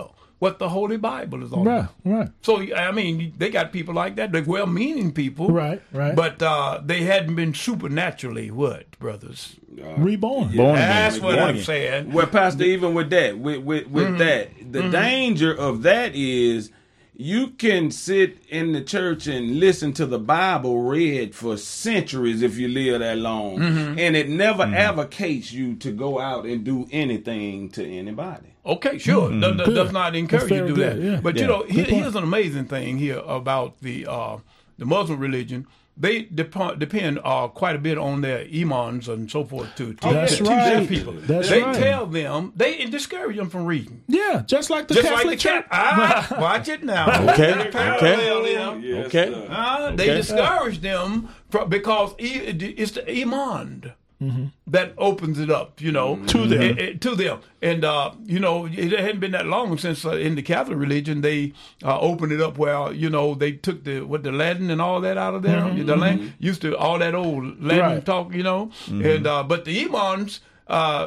Speaker 2: what the Holy Bible is all
Speaker 4: Right,
Speaker 2: about.
Speaker 4: right.
Speaker 2: So, I mean, they got people like that. They're well-meaning people.
Speaker 4: Right, right.
Speaker 2: But uh, they hadn't been supernaturally, what, brothers?
Speaker 4: Reborn.
Speaker 3: Born
Speaker 2: That's
Speaker 3: again.
Speaker 2: what
Speaker 3: Born
Speaker 2: I'm
Speaker 3: again.
Speaker 2: saying.
Speaker 1: Well, Pastor, even with that, with with, with
Speaker 2: Mm-hmm.
Speaker 1: that, the danger of that is you can sit in the church and listen to the Bible read for centuries if you live that long,
Speaker 2: Mm-hmm.
Speaker 1: and it never advocates you to go out and do anything to anybody.
Speaker 2: Okay, sure.
Speaker 3: Mm-hmm.
Speaker 2: That, that
Speaker 4: Good.
Speaker 2: does not encourage
Speaker 4: That's
Speaker 2: you to do
Speaker 4: very
Speaker 2: that.
Speaker 4: good, yeah.
Speaker 2: But you
Speaker 3: Yeah.
Speaker 2: know, here,
Speaker 4: point.
Speaker 2: here's an amazing thing here about the uh, the Muslim religion. They dep- depend uh, quite a bit on their imams and so forth to, to,
Speaker 4: That's
Speaker 2: to teach their
Speaker 4: right.
Speaker 2: people.
Speaker 4: That's
Speaker 2: they
Speaker 4: right.
Speaker 2: tell them, they discourage them from reading.
Speaker 4: Yeah, just like the
Speaker 2: Just
Speaker 4: Catholic
Speaker 2: like the
Speaker 4: Church.
Speaker 2: cat. Ah, watch it now.
Speaker 3: Okay,
Speaker 2: Parallel
Speaker 3: okay.
Speaker 2: them.
Speaker 1: Yes,
Speaker 3: Okay.
Speaker 1: sir.
Speaker 2: Uh, they
Speaker 3: Okay.
Speaker 2: discourage them from, because e- it's the iman that opens it up, you know,
Speaker 4: To them.
Speaker 2: Eh, eh, to them. And uh, you know, it hadn't been that long since uh, in the Catholic religion they uh, opened it up where you know they took the what the Latin and all that out of there. The Latin used to all that old Latin
Speaker 4: Right.
Speaker 2: talk, you know, and uh, but the imams. Uh,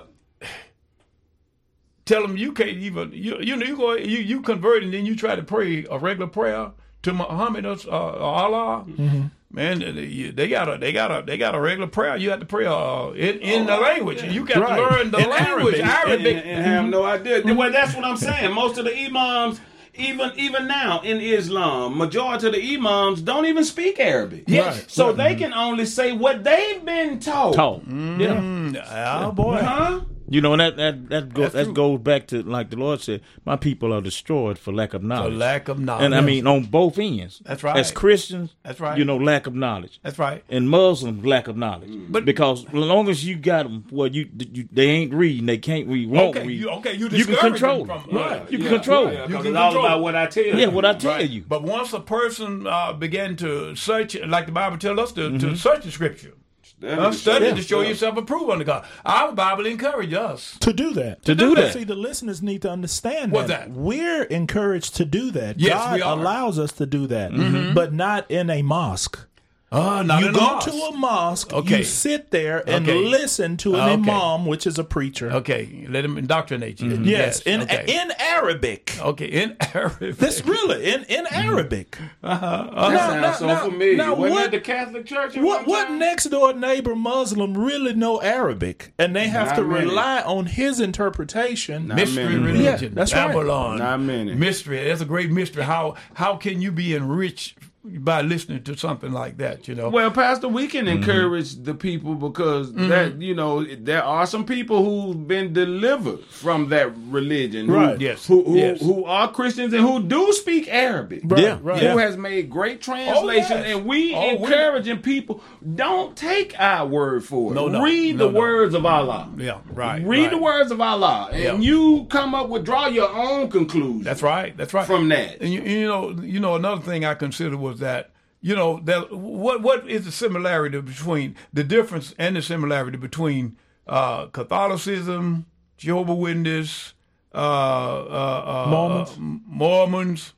Speaker 2: Tell them you can't even you you know you go you you convert and then you try to pray a regular prayer to Muhammad or uh, Allah. Man, they, they got a they got a they got a regular prayer. You have to pray uh, in in the language. You got
Speaker 4: Right.
Speaker 2: to learn the
Speaker 4: In
Speaker 2: language,
Speaker 4: Arabic.
Speaker 2: Arabic.
Speaker 1: and, and have no idea. Well, that's what I'm saying. Most of the imams, even even now in Islam, majority of the imams don't even speak Arabic.
Speaker 2: Yes.
Speaker 4: Right.
Speaker 1: So they can only say what they've been taught.
Speaker 3: Talk. Yeah.
Speaker 2: Oh boy,
Speaker 1: Huh?
Speaker 3: You know, and that that that, go,
Speaker 2: That's
Speaker 3: that
Speaker 2: true.
Speaker 3: goes back to, like the Lord said, my people are destroyed for lack of
Speaker 2: a
Speaker 3: knowledge.
Speaker 2: lack of knowledge.
Speaker 3: And I mean, on both ends.
Speaker 2: That's right.
Speaker 3: As Christians,
Speaker 2: That's right.
Speaker 3: you know, lack of knowledge.
Speaker 2: That's right.
Speaker 3: And Muslims, lack of knowledge.
Speaker 2: But-
Speaker 3: because as long as you got them, well, you, you they ain't reading, they can't read, won't
Speaker 2: Okay,
Speaker 3: read.
Speaker 2: you okay? You,
Speaker 3: You can
Speaker 2: discourage
Speaker 3: control
Speaker 2: them
Speaker 3: it.
Speaker 2: from
Speaker 3: Right. You can
Speaker 1: Yeah,
Speaker 3: control
Speaker 1: yeah,
Speaker 3: it.
Speaker 1: 'cause
Speaker 2: You can
Speaker 1: it's all
Speaker 2: control
Speaker 1: about
Speaker 2: it.
Speaker 1: what I tell you.
Speaker 3: Yeah, what I tell
Speaker 2: Right.
Speaker 3: you.
Speaker 2: But once a person uh, began to search, like the Bible tells us, to,
Speaker 3: Mm-hmm.
Speaker 2: to search the Scripture, uh, study to show yourself approved unto God. Our Bible encourages us.
Speaker 4: To do that.
Speaker 3: To do that.
Speaker 4: See, the listeners need to understand
Speaker 2: What's
Speaker 4: that.
Speaker 2: that?
Speaker 4: We're encouraged to do that.
Speaker 2: Yes,
Speaker 4: God
Speaker 2: we are.
Speaker 4: allows us to do that, but not in a mosque.
Speaker 2: Oh, not
Speaker 4: you
Speaker 2: in
Speaker 4: go
Speaker 2: a mosque.
Speaker 4: to a mosque,
Speaker 2: Okay.
Speaker 4: you sit there and
Speaker 2: Okay.
Speaker 4: listen to an
Speaker 2: Okay.
Speaker 4: imam, which is a preacher.
Speaker 2: Okay, let him indoctrinate you.
Speaker 4: Yes, in
Speaker 2: okay.
Speaker 4: in Arabic.
Speaker 2: okay, in Arabic.
Speaker 4: That's really in, in Arabic.
Speaker 1: That
Speaker 4: Now-
Speaker 1: sounds
Speaker 4: now-
Speaker 1: so
Speaker 4: now-
Speaker 1: familiar.
Speaker 4: now
Speaker 1: Wasn't
Speaker 4: what-
Speaker 1: that the Catholic Church? at
Speaker 4: What
Speaker 1: one
Speaker 4: what
Speaker 1: time?
Speaker 4: next door neighbor Muslim really know Arabic, and they have
Speaker 1: Not
Speaker 4: to
Speaker 1: many.
Speaker 4: rely on his interpretation.
Speaker 1: Not
Speaker 2: mystery
Speaker 1: many.
Speaker 2: religion.
Speaker 4: Yeah, that's right.
Speaker 2: Babylon.
Speaker 1: Not many.
Speaker 2: Mystery. That's a great mystery. How how can you be enriched by listening to something like that? You know.
Speaker 1: Well, Pastor, we can
Speaker 3: Mm-hmm.
Speaker 1: encourage the people because
Speaker 2: Mm-hmm.
Speaker 1: that you know there are some people who've been delivered from that religion, who,
Speaker 4: Right.
Speaker 2: Yes.
Speaker 1: who who,
Speaker 2: Yes.
Speaker 1: who are Christians and who do speak Arabic.
Speaker 4: Right,
Speaker 3: Yeah.
Speaker 4: right.
Speaker 1: Who has made great translations,
Speaker 2: yes.
Speaker 1: and we
Speaker 2: Oh, we-
Speaker 1: encouraging people, don't take our word for it.
Speaker 2: No, no.
Speaker 1: Read
Speaker 2: No,
Speaker 1: the
Speaker 2: no.
Speaker 1: words of Allah.
Speaker 2: Yeah. Right.
Speaker 1: Read
Speaker 2: right.
Speaker 1: the words of Allah, and
Speaker 2: Yeah.
Speaker 1: you come up with draw your own conclusion.
Speaker 2: That's right. That's right.
Speaker 1: From that.
Speaker 2: and you, you know, you know, another thing I consider was that you know that what what is the similarity between the difference and the similarity between uh, Catholicism, Jehovah's Witness, uh, uh, uh,
Speaker 4: Mormons.
Speaker 2: uh, Mormons,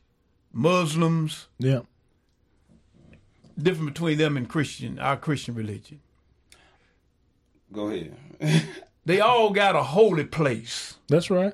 Speaker 2: Muslims,
Speaker 4: Yeah.
Speaker 2: different between them and Christian, our Christian religion.
Speaker 1: Go ahead.
Speaker 2: They all got a holy place.
Speaker 4: That's right.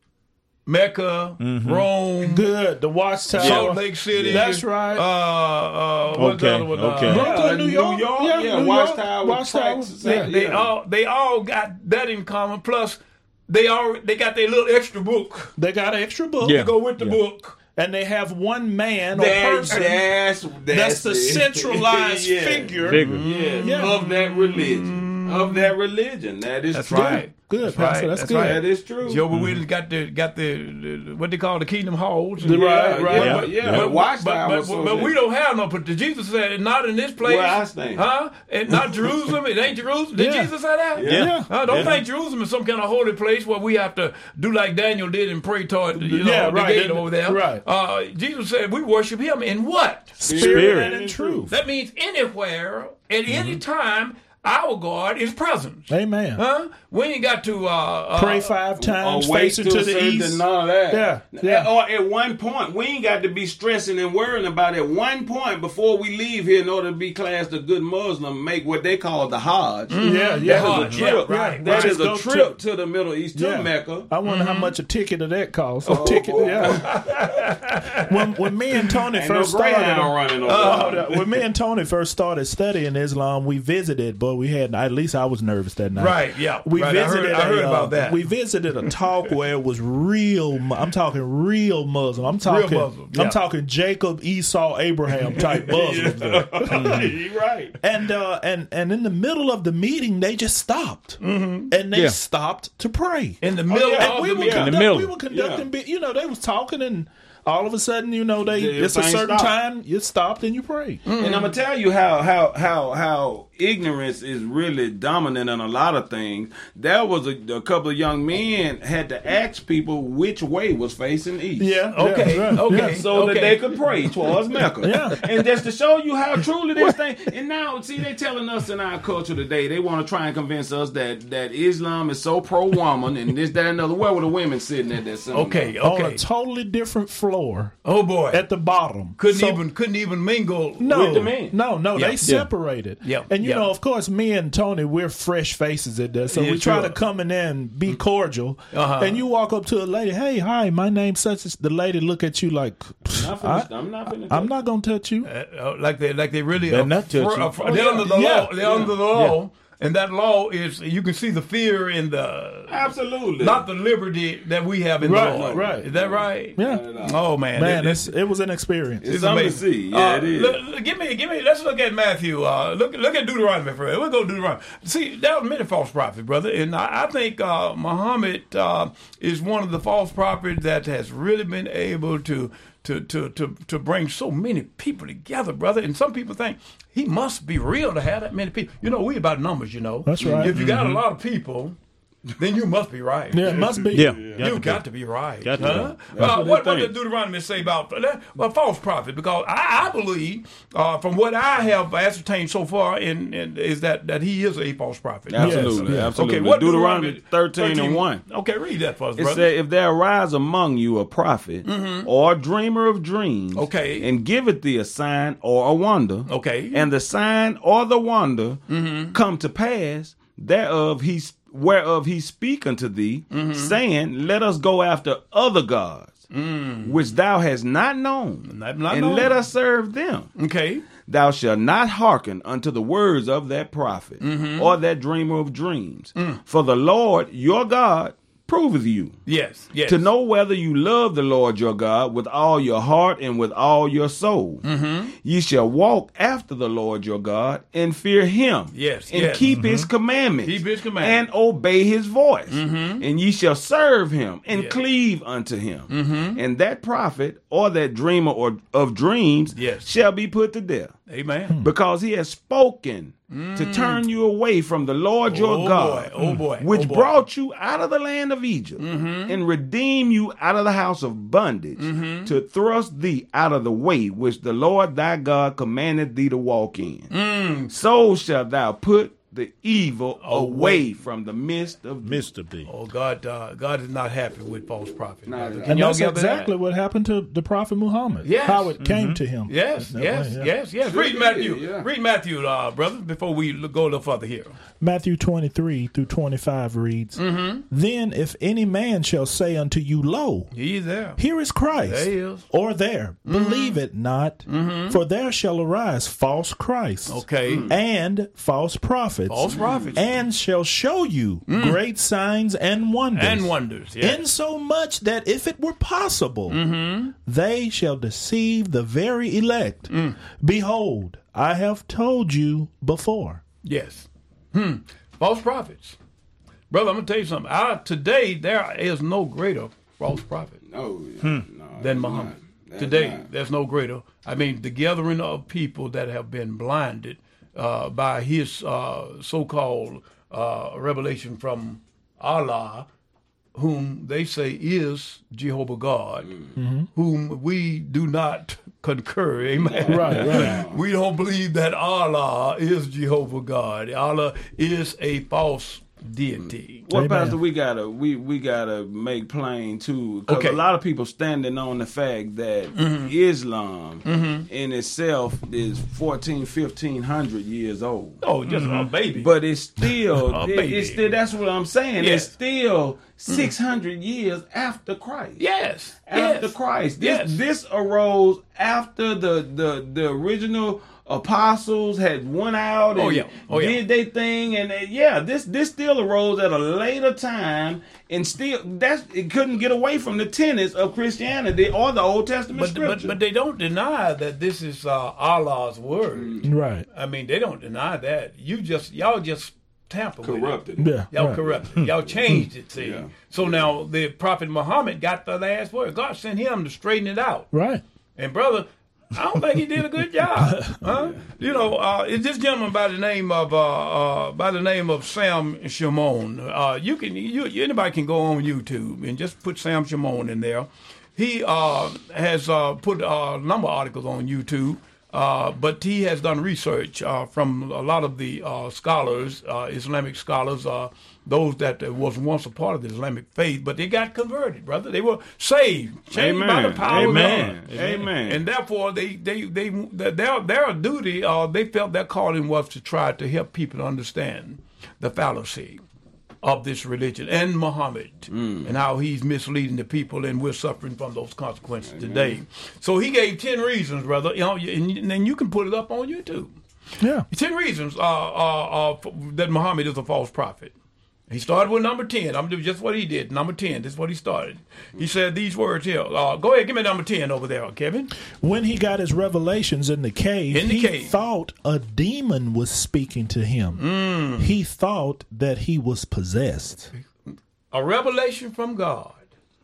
Speaker 2: Mecca, Rome,
Speaker 4: Good. The Watchtower.
Speaker 2: Salt Lake City.
Speaker 4: That's right.
Speaker 2: Uh, uh, what's the
Speaker 3: Okay,
Speaker 2: other one?
Speaker 3: okay.
Speaker 2: Uh,
Speaker 4: Brooklyn, New
Speaker 1: New
Speaker 4: York.
Speaker 1: York,
Speaker 4: Yeah,
Speaker 1: yeah,
Speaker 4: New
Speaker 1: Watchtower,
Speaker 4: York. Watchtower.
Speaker 1: Texas,
Speaker 4: Yeah.
Speaker 2: They
Speaker 1: Yeah.
Speaker 2: all they all got that in common. Plus, they all they got their little extra book
Speaker 4: They got an extra book.
Speaker 3: Yeah.
Speaker 2: to go with the
Speaker 3: Yeah.
Speaker 2: book.
Speaker 4: And they have one man or
Speaker 1: That's,
Speaker 4: person.
Speaker 1: that's, that's,
Speaker 4: That's the
Speaker 1: it.
Speaker 4: centralized
Speaker 1: Yeah.
Speaker 4: figure.
Speaker 3: Figure.
Speaker 1: Yes,
Speaker 4: Yeah.
Speaker 1: of that religion. Of that religion. That is
Speaker 2: That's
Speaker 1: true.
Speaker 2: right.
Speaker 4: Good,
Speaker 2: That's
Speaker 4: Pastor.
Speaker 2: right.
Speaker 4: That's
Speaker 2: That's
Speaker 4: good.
Speaker 2: right.
Speaker 1: That is true.
Speaker 2: Jehovah's Witness got the got the, the what they call the kingdom halls.
Speaker 4: The- right,
Speaker 1: Yeah,
Speaker 4: right.
Speaker 1: yeah,
Speaker 2: But,
Speaker 1: yeah.
Speaker 2: but,
Speaker 1: But Watchtower
Speaker 2: but,
Speaker 1: was
Speaker 2: but,
Speaker 1: so
Speaker 2: but
Speaker 1: big.
Speaker 2: we don't have no. But Jesus said, "Not in this place."
Speaker 1: Where I stand.
Speaker 2: Huh? And not Jerusalem. It ain't Jerusalem. Did
Speaker 4: Yeah.
Speaker 2: Jesus say that?
Speaker 3: Yeah.
Speaker 2: Huh? Don't
Speaker 3: Yeah.
Speaker 2: think Jerusalem is some kind of holy place where we have to do like Daniel did and pray toward you know
Speaker 4: Yeah,
Speaker 2: the
Speaker 4: right.
Speaker 2: gate
Speaker 4: Then-
Speaker 2: over there.
Speaker 4: right.
Speaker 2: Uh, Jesus said we worship Him in what?
Speaker 4: Spirit,
Speaker 3: Spirit.
Speaker 4: and in truth.
Speaker 2: That means anywhere, at any time, Our God is presence.
Speaker 4: Amen.
Speaker 2: Huh? We ain't got to uh, uh,
Speaker 4: Pray five times,
Speaker 1: Or wait
Speaker 4: facing
Speaker 1: till
Speaker 4: to the
Speaker 1: certain
Speaker 4: east.
Speaker 1: None of that.
Speaker 4: Yeah, yeah.
Speaker 1: Or at one point, we ain't got to be stressing and worrying about it. At one point before we leave here, in order to be classed a good Muslim, make what they call the Hajj.
Speaker 4: Mm-hmm. Yeah,
Speaker 1: That
Speaker 4: yeah.
Speaker 1: is a
Speaker 2: Hajj,
Speaker 1: trip.
Speaker 2: yeah, right,
Speaker 1: That
Speaker 2: right.
Speaker 1: is a
Speaker 4: Go
Speaker 1: trip
Speaker 4: to-
Speaker 1: to the Middle East, to
Speaker 4: Yeah.
Speaker 1: Mecca.
Speaker 4: I wonder
Speaker 2: Mm-hmm.
Speaker 4: how much a ticket of that costs. A ticket, yeah. when when me and Tony
Speaker 1: Ain't
Speaker 4: first
Speaker 1: no Greyhound
Speaker 4: started,
Speaker 1: running over
Speaker 4: Oh,
Speaker 1: there.
Speaker 4: the- when me and Tony first started studying Islam, we visited. But we had at least I was nervous that night.
Speaker 2: Right, yeah.
Speaker 4: We
Speaker 2: right. I heard-
Speaker 4: visited.
Speaker 2: I heard
Speaker 4: a, uh,
Speaker 2: about that.
Speaker 4: We visited a talk where it was real. mu- I'm talking real Muslim. I'm talking.
Speaker 2: Muslim,
Speaker 4: I'm
Speaker 2: yeah.
Speaker 4: talking Jacob, Esau, Abraham type Muslims. there.
Speaker 1: You're right.
Speaker 4: And uh, and and in the middle of the meeting, they just stopped, and they
Speaker 3: Yeah.
Speaker 4: stopped to pray.
Speaker 2: In the middle
Speaker 1: yeah.
Speaker 2: of
Speaker 4: And we
Speaker 2: the
Speaker 4: were,
Speaker 2: meeting.
Speaker 3: In the
Speaker 4: conduct-
Speaker 3: middle.
Speaker 4: we were conducting,
Speaker 1: Yeah.
Speaker 4: bi- you know, they was talking, and all of a sudden, you know, they
Speaker 1: Yeah,
Speaker 4: it's a
Speaker 1: everything
Speaker 4: certain
Speaker 1: stopped.
Speaker 4: time you stopped and you pray.
Speaker 1: And I'm gonna tell you how how how how ignorance is really dominant in a lot of things. There was a, a couple of young men had to ask people which way was facing east.
Speaker 4: Yeah,
Speaker 2: Okay,
Speaker 4: yeah, right,
Speaker 2: okay.
Speaker 4: yeah.
Speaker 1: So that
Speaker 2: Okay.
Speaker 1: they could pray towards Mecca.
Speaker 4: Yeah.
Speaker 1: And just to show you how truly this thing. And now, see, they telling us in our culture today, they want to try and convince us that that Islam is so pro woman and this, that, and other. Where were the women sitting at that seminar?
Speaker 2: Okay,
Speaker 4: On a
Speaker 2: okay.
Speaker 4: totally different floor
Speaker 2: Oh boy.
Speaker 4: at the bottom.
Speaker 2: couldn't
Speaker 4: So-
Speaker 2: even couldn't even mingle
Speaker 4: No,
Speaker 2: with the men.
Speaker 4: no, no.
Speaker 2: Yeah.
Speaker 4: They separated.
Speaker 2: Yeah.
Speaker 4: And you
Speaker 2: Yeah.
Speaker 4: know, of course, me and Tony, we're fresh faces at that, so
Speaker 2: Yeah,
Speaker 4: we try
Speaker 2: sure.
Speaker 4: to come in there and be cordial.
Speaker 2: Uh-huh.
Speaker 4: And you walk up to a lady, hey, hi, my name's such. as The lady look at you like,
Speaker 1: I'm not
Speaker 4: I,
Speaker 1: finna, I'm not finna
Speaker 4: I'm not gonna touch you.
Speaker 2: Uh, uh, like they like they really
Speaker 3: Better
Speaker 2: are
Speaker 3: not touch
Speaker 2: fr-
Speaker 3: you.
Speaker 2: are fr-
Speaker 1: Oh,
Speaker 2: they're
Speaker 1: yeah.
Speaker 2: under the
Speaker 4: Yeah.
Speaker 2: law. They're
Speaker 1: Yeah.
Speaker 2: under the law, and that law is you can see the fear in the
Speaker 1: Absolutely.
Speaker 2: not the liberty that we have in
Speaker 4: Right,
Speaker 2: the law.
Speaker 4: right.
Speaker 2: Is that right?
Speaker 4: Yeah.
Speaker 2: Oh man,
Speaker 4: Man,
Speaker 2: It-
Speaker 4: it's, it was an experience.
Speaker 1: It's something to
Speaker 2: amazing.
Speaker 1: see. Yeah,
Speaker 2: Uh,
Speaker 1: it is.
Speaker 2: Look, look, give me, give me. Let's look at Matthew. Uh, look, look at Deuteronomy for it. We'll go Deuteronomy. See, there were many false prophets, brother, and I, I think uh, Muhammad uh, is one of the false prophets that has really been able to. To, to, to, to bring so many people together, brother. And some people think he must be real to have that many people. You know, we about numbers, you know.
Speaker 4: That's right.
Speaker 2: If you got a lot of people, then you must be right.
Speaker 4: Yeah, it must be.
Speaker 3: Yeah.
Speaker 2: You've got to be right.
Speaker 3: Got to
Speaker 2: huh?
Speaker 3: be.
Speaker 2: Uh,
Speaker 1: what
Speaker 2: what
Speaker 1: they
Speaker 2: what
Speaker 1: think.
Speaker 2: did Deuteronomy say about that? Well, false prophet? Because I, I believe, uh, from what I have ascertained so far, in, in is that, that he is a false prophet.
Speaker 1: Absolutely,
Speaker 4: Yes.
Speaker 1: absolutely.
Speaker 2: Okay, what
Speaker 1: Deuteronomy thirteen and one.
Speaker 2: Okay, read that for us,
Speaker 1: It
Speaker 2: brother.
Speaker 1: said, if there arise among you a prophet or a dreamer of dreams,
Speaker 2: Okay.
Speaker 1: and giveth thee a sign or a wonder,
Speaker 2: Okay.
Speaker 1: and the sign or the wonder come to pass, thereof he whereof he speak unto thee, saying, let us go after other gods, which thou hast not known,
Speaker 2: Not- not
Speaker 1: and
Speaker 2: known.
Speaker 1: let us serve them.
Speaker 2: Okay.
Speaker 1: Thou shalt not hearken unto the words of that prophet or that dreamer of dreams. For the Lord your God proveth you,
Speaker 2: Yes. Yes.
Speaker 1: to know whether you love the Lord your God with all your heart and with all your soul. Ye shall walk after the Lord your God and fear him.
Speaker 2: Yes,
Speaker 1: And
Speaker 2: yes.
Speaker 1: keep his commandments.
Speaker 2: Keep his commandments.
Speaker 1: And obey his voice. And ye shall serve him and
Speaker 2: Yes.
Speaker 1: cleave unto him. And that prophet or that dreamer or of dreams
Speaker 2: Yes.
Speaker 1: shall be put to death.
Speaker 2: Amen.
Speaker 1: Because he has spoken to turn you away from the Lord your
Speaker 2: Oh,
Speaker 1: God,
Speaker 2: boy. Oh, boy.
Speaker 1: which
Speaker 2: Oh, boy.
Speaker 1: brought you out of the land of Egypt and redeemed you out of the house of bondage to thrust thee out of the way which the Lord thy God commanded thee to walk in. So shalt thou put the evil away from the midst of thee.
Speaker 3: Mister B.
Speaker 2: Oh God, uh, God is not happy with false prophets.
Speaker 1: Not at all.
Speaker 2: Can
Speaker 4: And
Speaker 2: y'all
Speaker 4: that's
Speaker 2: gather that?
Speaker 4: exactly what happened to the Prophet Muhammad.
Speaker 2: Yes.
Speaker 4: How it came to him.
Speaker 2: Yes,
Speaker 4: That
Speaker 2: yes,
Speaker 4: way, yeah.
Speaker 2: yes, yes.
Speaker 1: Sure
Speaker 2: Read
Speaker 1: did,
Speaker 2: Matthew.
Speaker 1: yeah.
Speaker 2: Read Matthew, uh, brother, before we l- go a little further here.
Speaker 4: Matthew twenty-three through twenty-five reads, Then if any man shall say unto you, Lo,
Speaker 2: He's there.
Speaker 4: here is Christ,
Speaker 2: There he is.
Speaker 4: or there, believe it not, for there shall arise false Christs,
Speaker 2: Okay.
Speaker 4: and false prophets,
Speaker 2: False prophets.
Speaker 4: and shall show you great signs and wonders,
Speaker 2: And wonders. Yes.
Speaker 4: insomuch that if it were possible, they shall deceive the very elect. Behold, I have told you before.
Speaker 2: Yes. Hmm. False prophets. Brother, I'm going to tell you something. I, today, there is no greater false prophet
Speaker 1: No, no,
Speaker 2: than Muhammad.
Speaker 1: That's
Speaker 2: Today,
Speaker 1: not.
Speaker 2: there's no greater. I mean, the gathering of people that have been blinded uh, by his uh, so-called uh, revelation from Allah whom they say is Jehovah God,
Speaker 4: Mm-hmm.
Speaker 2: whom we do not concur. Amen.
Speaker 4: Right, right.
Speaker 2: We don't believe that Allah is Jehovah God. Allah is a false deity.
Speaker 1: Well,
Speaker 4: Amen.
Speaker 1: Pastor, we gotta we we gotta make plain too, because
Speaker 2: Okay.
Speaker 1: a lot of people standing on the fact that Islam in itself is fourteen, fifteen hundred years old.
Speaker 2: Oh, just a baby.
Speaker 1: But it's still,
Speaker 2: A
Speaker 1: it-
Speaker 2: baby.
Speaker 1: it's still. That's what I'm saying.
Speaker 2: Yes.
Speaker 1: It's still six hundred years after Christ.
Speaker 2: yes.
Speaker 1: After
Speaker 2: yes.
Speaker 1: Christ. This
Speaker 2: Yes.
Speaker 1: this arose after the the the original apostles had went out and
Speaker 2: Oh, yeah. Oh, yeah.
Speaker 1: did their thing, and uh, yeah, this this still arose at a later time, and still that's it couldn't get away from the tenets of Christianity or the Old Testament
Speaker 2: But,
Speaker 1: scripture.
Speaker 2: but but they don't deny that this is uh, Allah's word.
Speaker 4: Right.
Speaker 2: I mean, they don't deny that. You just y'all just tamper with it.
Speaker 1: corrupted.
Speaker 4: Yeah.
Speaker 2: Y'all
Speaker 4: right.
Speaker 2: corrupted. Y'all changed it. See.
Speaker 1: Yeah.
Speaker 2: So now the Prophet Muhammad got the last word. God sent him to straighten it out.
Speaker 4: Right.
Speaker 2: And brother, I don't think he did a good job. Huh? You know, uh, it's this gentleman by the name of uh, uh, by the name of Sam Shimon. Uh, you can you anybody can go on YouTube and just put Sam Shimon in there. He uh, has uh, put a number of articles on YouTube. Uh, but he has done research uh, from a lot of the uh, scholars, uh, Islamic scholars, uh, those that uh, was once a part of the Islamic faith, but they got converted, brother. They were saved, changed by
Speaker 1: Amen.
Speaker 2: the power
Speaker 1: Amen.
Speaker 2: of God.
Speaker 1: Amen.
Speaker 2: And therefore, they they they their their duty, uh, they felt their calling was to try to help people to understand the fallacy of this religion and Muhammad and how he's misleading the people, and we're suffering from those consequences today. So he gave ten reasons, brother, you know, and then you can put it up on YouTube.
Speaker 4: Yeah.
Speaker 2: Ten reasons uh, uh, uh, that Muhammad is a false prophet. He started with number ten. I'm doing just what he did. Number ten. This is what he started. He said these words here. Uh, go ahead, give me number ten over there, Kevin.
Speaker 4: When he got his revelations in the cave,
Speaker 2: In the
Speaker 4: he
Speaker 2: cave.
Speaker 4: thought a demon was speaking to him.
Speaker 2: Mm.
Speaker 4: He thought that he was possessed.
Speaker 2: A revelation from God.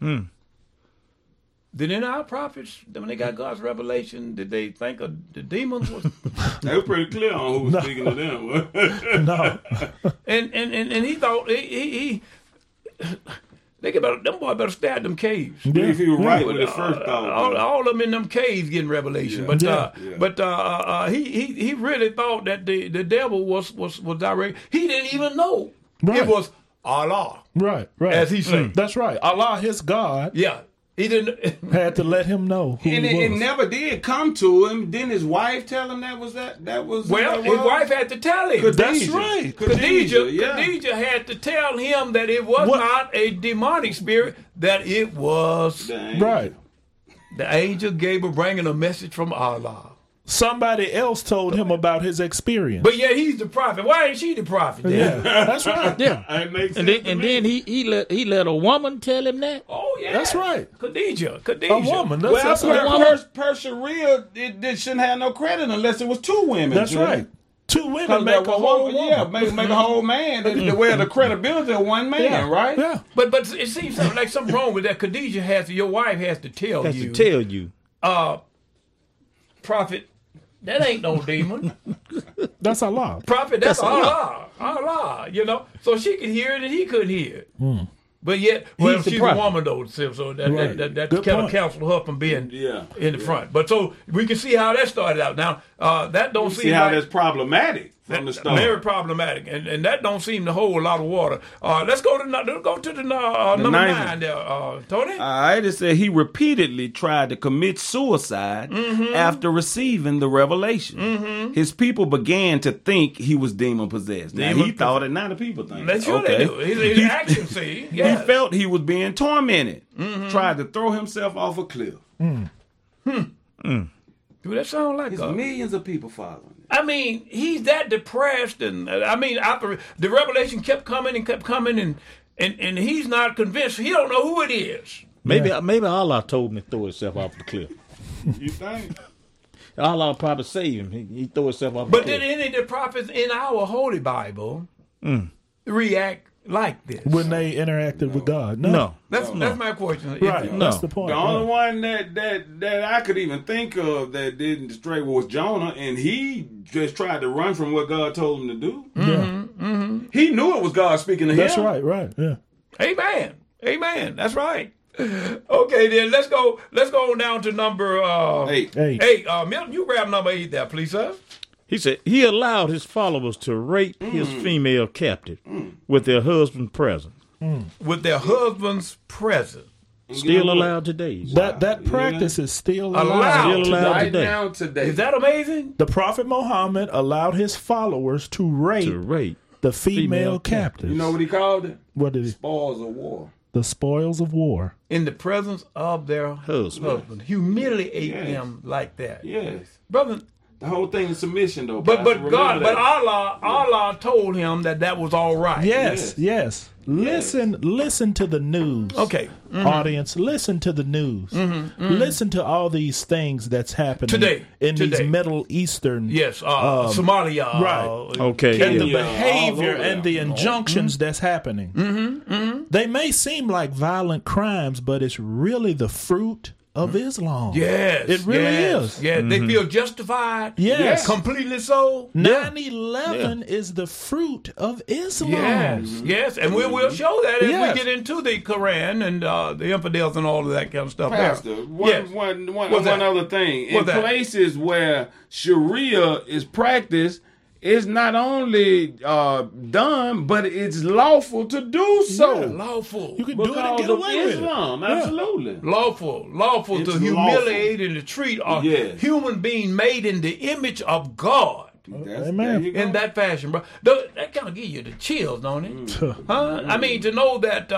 Speaker 2: Did any of our prophets, when they got God's revelation, did they think of the demons was?
Speaker 1: They were pretty clear on who was speaking to them.
Speaker 4: No.
Speaker 2: and, and, and, and he thought he he, he they better them boy better stay at them caves.
Speaker 1: If he was right with his
Speaker 2: Uh,
Speaker 1: first thought.
Speaker 2: all, all of them in them caves getting revelation,
Speaker 1: Yeah.
Speaker 2: but
Speaker 4: Yeah.
Speaker 2: uh,
Speaker 1: Yeah.
Speaker 2: but uh, uh, uh, he he he really thought that the, the devil was was was direct. He didn't even know
Speaker 4: Right.
Speaker 2: it was Allah,
Speaker 4: Right, right.
Speaker 2: as he said.
Speaker 4: That's right. Allah, his God,
Speaker 2: Yeah, he didn't.
Speaker 4: had to let him know who
Speaker 1: And
Speaker 4: he
Speaker 1: it, it
Speaker 4: was.
Speaker 1: never did come to him. Didn't his wife tell him that was that? That was
Speaker 2: Well,
Speaker 1: that
Speaker 2: his
Speaker 1: was?
Speaker 2: wife had to tell him.
Speaker 4: That's
Speaker 1: Khadijah.
Speaker 4: right.
Speaker 2: Khadijah,
Speaker 1: yeah.
Speaker 2: Khadijah had to tell him that it was
Speaker 4: What?
Speaker 2: not a demonic spirit, that it was
Speaker 1: Dang.
Speaker 4: Right.
Speaker 2: the angel Gabriel bringing a message from Allah.
Speaker 4: Somebody else told him about his experience.
Speaker 2: But yet he's the prophet. Why ain't she the prophet then?
Speaker 4: yeah, that's right.
Speaker 5: Yeah.
Speaker 1: It makes
Speaker 5: And
Speaker 1: sense
Speaker 5: then,
Speaker 1: to
Speaker 5: and
Speaker 1: me.
Speaker 5: then he, he let he let a woman tell him that.
Speaker 2: Oh, yeah.
Speaker 4: That's right.
Speaker 2: Khadijah. Khadijah.
Speaker 4: A woman. That's,
Speaker 1: Well,
Speaker 4: that's,
Speaker 1: per,
Speaker 4: right.
Speaker 1: per, per Sharia, it, it shouldn't have no credit unless it was two women.
Speaker 4: That's
Speaker 1: shouldn't
Speaker 4: right.
Speaker 1: it?
Speaker 4: Two women
Speaker 1: Because
Speaker 4: make a
Speaker 1: that
Speaker 4: whole
Speaker 1: woman,
Speaker 4: woman.
Speaker 1: yeah, make, make a whole man. The, the way of the credibility of one man,
Speaker 4: Yeah.
Speaker 1: right?
Speaker 4: Yeah.
Speaker 2: But but it seems something like something wrong with that. Khadijah has to, your wife has to tell
Speaker 3: Has
Speaker 2: you.
Speaker 3: to tell you.
Speaker 2: uh, prophet, that ain't no demon.
Speaker 4: That's Allah.
Speaker 2: Prophet, that's, Allah. Allah, you know. So she could hear it and he couldn't hear it. But yet, well,
Speaker 3: He's the
Speaker 2: she's a
Speaker 3: prophet.
Speaker 2: woman though, so so that
Speaker 4: Right.
Speaker 2: that, that, that
Speaker 4: Good
Speaker 2: kind of
Speaker 4: point.
Speaker 2: counseled her from being
Speaker 1: Yeah.
Speaker 2: in the front. But so we can see how that started out. Now uh, that don't
Speaker 1: See
Speaker 2: seem
Speaker 1: how
Speaker 2: like
Speaker 1: that's problematic from the
Speaker 2: that-
Speaker 1: start.
Speaker 2: very problematic, and and that don't seem to hold a lot of water. Uh, let's go to no- let's go to the uh,
Speaker 1: The
Speaker 2: number
Speaker 1: ninth.
Speaker 2: nine there, uh, Tony.
Speaker 1: All right, it said he repeatedly tried to commit suicide
Speaker 2: Mm-hmm.
Speaker 1: after receiving the revelation. His people began to think he was demon possessed. Now
Speaker 2: Demon
Speaker 1: he thought it. Now the people think.
Speaker 2: That's
Speaker 1: it.
Speaker 2: sure
Speaker 1: Okay.
Speaker 2: they do. His, his action, see, yes.
Speaker 1: He felt he was being tormented.
Speaker 2: Mm-hmm.
Speaker 1: Tried to throw himself off a cliff.
Speaker 2: Do that sound like
Speaker 1: There's
Speaker 2: a,
Speaker 1: millions of people following it.
Speaker 2: I mean, he's that depressed, and uh, I mean, after the revelation kept coming and kept coming, and and, and he's not convinced. He don't know who it is.
Speaker 3: Maybe maybe Allah told him to throw himself off the cliff.
Speaker 1: You think?
Speaker 3: Allah probably saved him. He, he threw himself off
Speaker 2: But
Speaker 3: the
Speaker 2: did
Speaker 3: cliff.
Speaker 2: any of the prophets in our Holy Bible react like this?
Speaker 4: When they interacted with God. No.
Speaker 3: No.
Speaker 2: That's that's my question. If-
Speaker 4: Right.
Speaker 3: No.
Speaker 4: That's the point.
Speaker 1: The only
Speaker 4: Right.
Speaker 1: one that, that that I could even think of that didn't stray was Jonah, and he just tried to run from what God told him to do.
Speaker 4: Yeah.
Speaker 1: He knew it was God speaking to
Speaker 4: That's
Speaker 1: him.
Speaker 4: right. Right. Yeah.
Speaker 2: Amen. Amen. That's right. Okay, then let's go. Let's go on down to number uh,
Speaker 1: Eight.
Speaker 4: Eight.
Speaker 2: Eight. Uh, Milton, you grab number eight there, please, sir.
Speaker 3: He said he allowed his followers to rape his female captive with their husband present.
Speaker 2: With their husbands present.
Speaker 3: Still allowed today.
Speaker 4: That that practice is still
Speaker 2: Allowed.
Speaker 4: allowed.
Speaker 3: Still allowed
Speaker 1: Right
Speaker 3: today
Speaker 1: now today.
Speaker 2: Is that amazing?
Speaker 4: The Prophet Muhammad allowed his followers to rape
Speaker 3: to rape.
Speaker 4: the female,
Speaker 3: female
Speaker 4: captives.
Speaker 1: You know what he called it?
Speaker 4: what did he?
Speaker 1: Spoils of war.
Speaker 4: The spoils of war.
Speaker 2: In the presence of their
Speaker 3: Husband.
Speaker 2: husband. Humiliate
Speaker 1: Yes.
Speaker 2: them like that.
Speaker 1: Yes.
Speaker 2: Brother,
Speaker 1: The whole thing is submission, though.
Speaker 2: but
Speaker 1: Pastor.
Speaker 2: but God,
Speaker 1: Remember
Speaker 2: but
Speaker 1: that.
Speaker 2: Allah, Allah told him that that was all right.
Speaker 4: Yes, yes. Listen, listen to the news.
Speaker 2: Okay.
Speaker 4: Audience, listen to the news. Listen to all these things that's happening
Speaker 2: Today.
Speaker 4: in
Speaker 2: Today.
Speaker 4: these Middle Eastern.
Speaker 2: Yes, uh, Somalia.
Speaker 4: right.
Speaker 2: uh,
Speaker 3: Okay.
Speaker 4: And the
Speaker 1: Kenya,
Speaker 4: behavior
Speaker 1: all over
Speaker 4: and the
Speaker 1: there.
Speaker 4: injunctions that's happening. Mm-hmm, They may seem like violent crimes, but it's really the fruit of Islam.
Speaker 2: Yes.
Speaker 4: It really
Speaker 2: yes,
Speaker 4: is.
Speaker 2: Yeah, they feel justified.
Speaker 4: Yes.
Speaker 2: Completely so.
Speaker 4: nine eleven is the fruit of Islam.
Speaker 2: Yes, yes, and we will show that as
Speaker 4: Yes.
Speaker 2: we get into the Quran and uh, the infidels and all of that kind of stuff.
Speaker 1: Pastor,
Speaker 2: there.
Speaker 1: one,
Speaker 2: yes.
Speaker 1: one, one,
Speaker 2: What's
Speaker 1: one
Speaker 2: that?
Speaker 1: other thing. In
Speaker 2: What's that?
Speaker 1: places where Sharia is practiced, it's not only uh, done, but it's lawful to do so.
Speaker 4: Yeah,
Speaker 2: lawful,
Speaker 4: You can do it and
Speaker 1: Because
Speaker 4: get
Speaker 1: of
Speaker 4: away with it.
Speaker 1: Islam, absolutely.
Speaker 2: lawful, lawful
Speaker 1: It's
Speaker 2: to humiliate and to treat a
Speaker 1: Yes.
Speaker 2: human being made in the image of God.
Speaker 1: That's,
Speaker 4: Amen.
Speaker 1: there you go.
Speaker 2: In that fashion, bro. Th- That kind of give you the chills, don't it?
Speaker 1: Mm.
Speaker 2: Huh? I mean, to know that uh,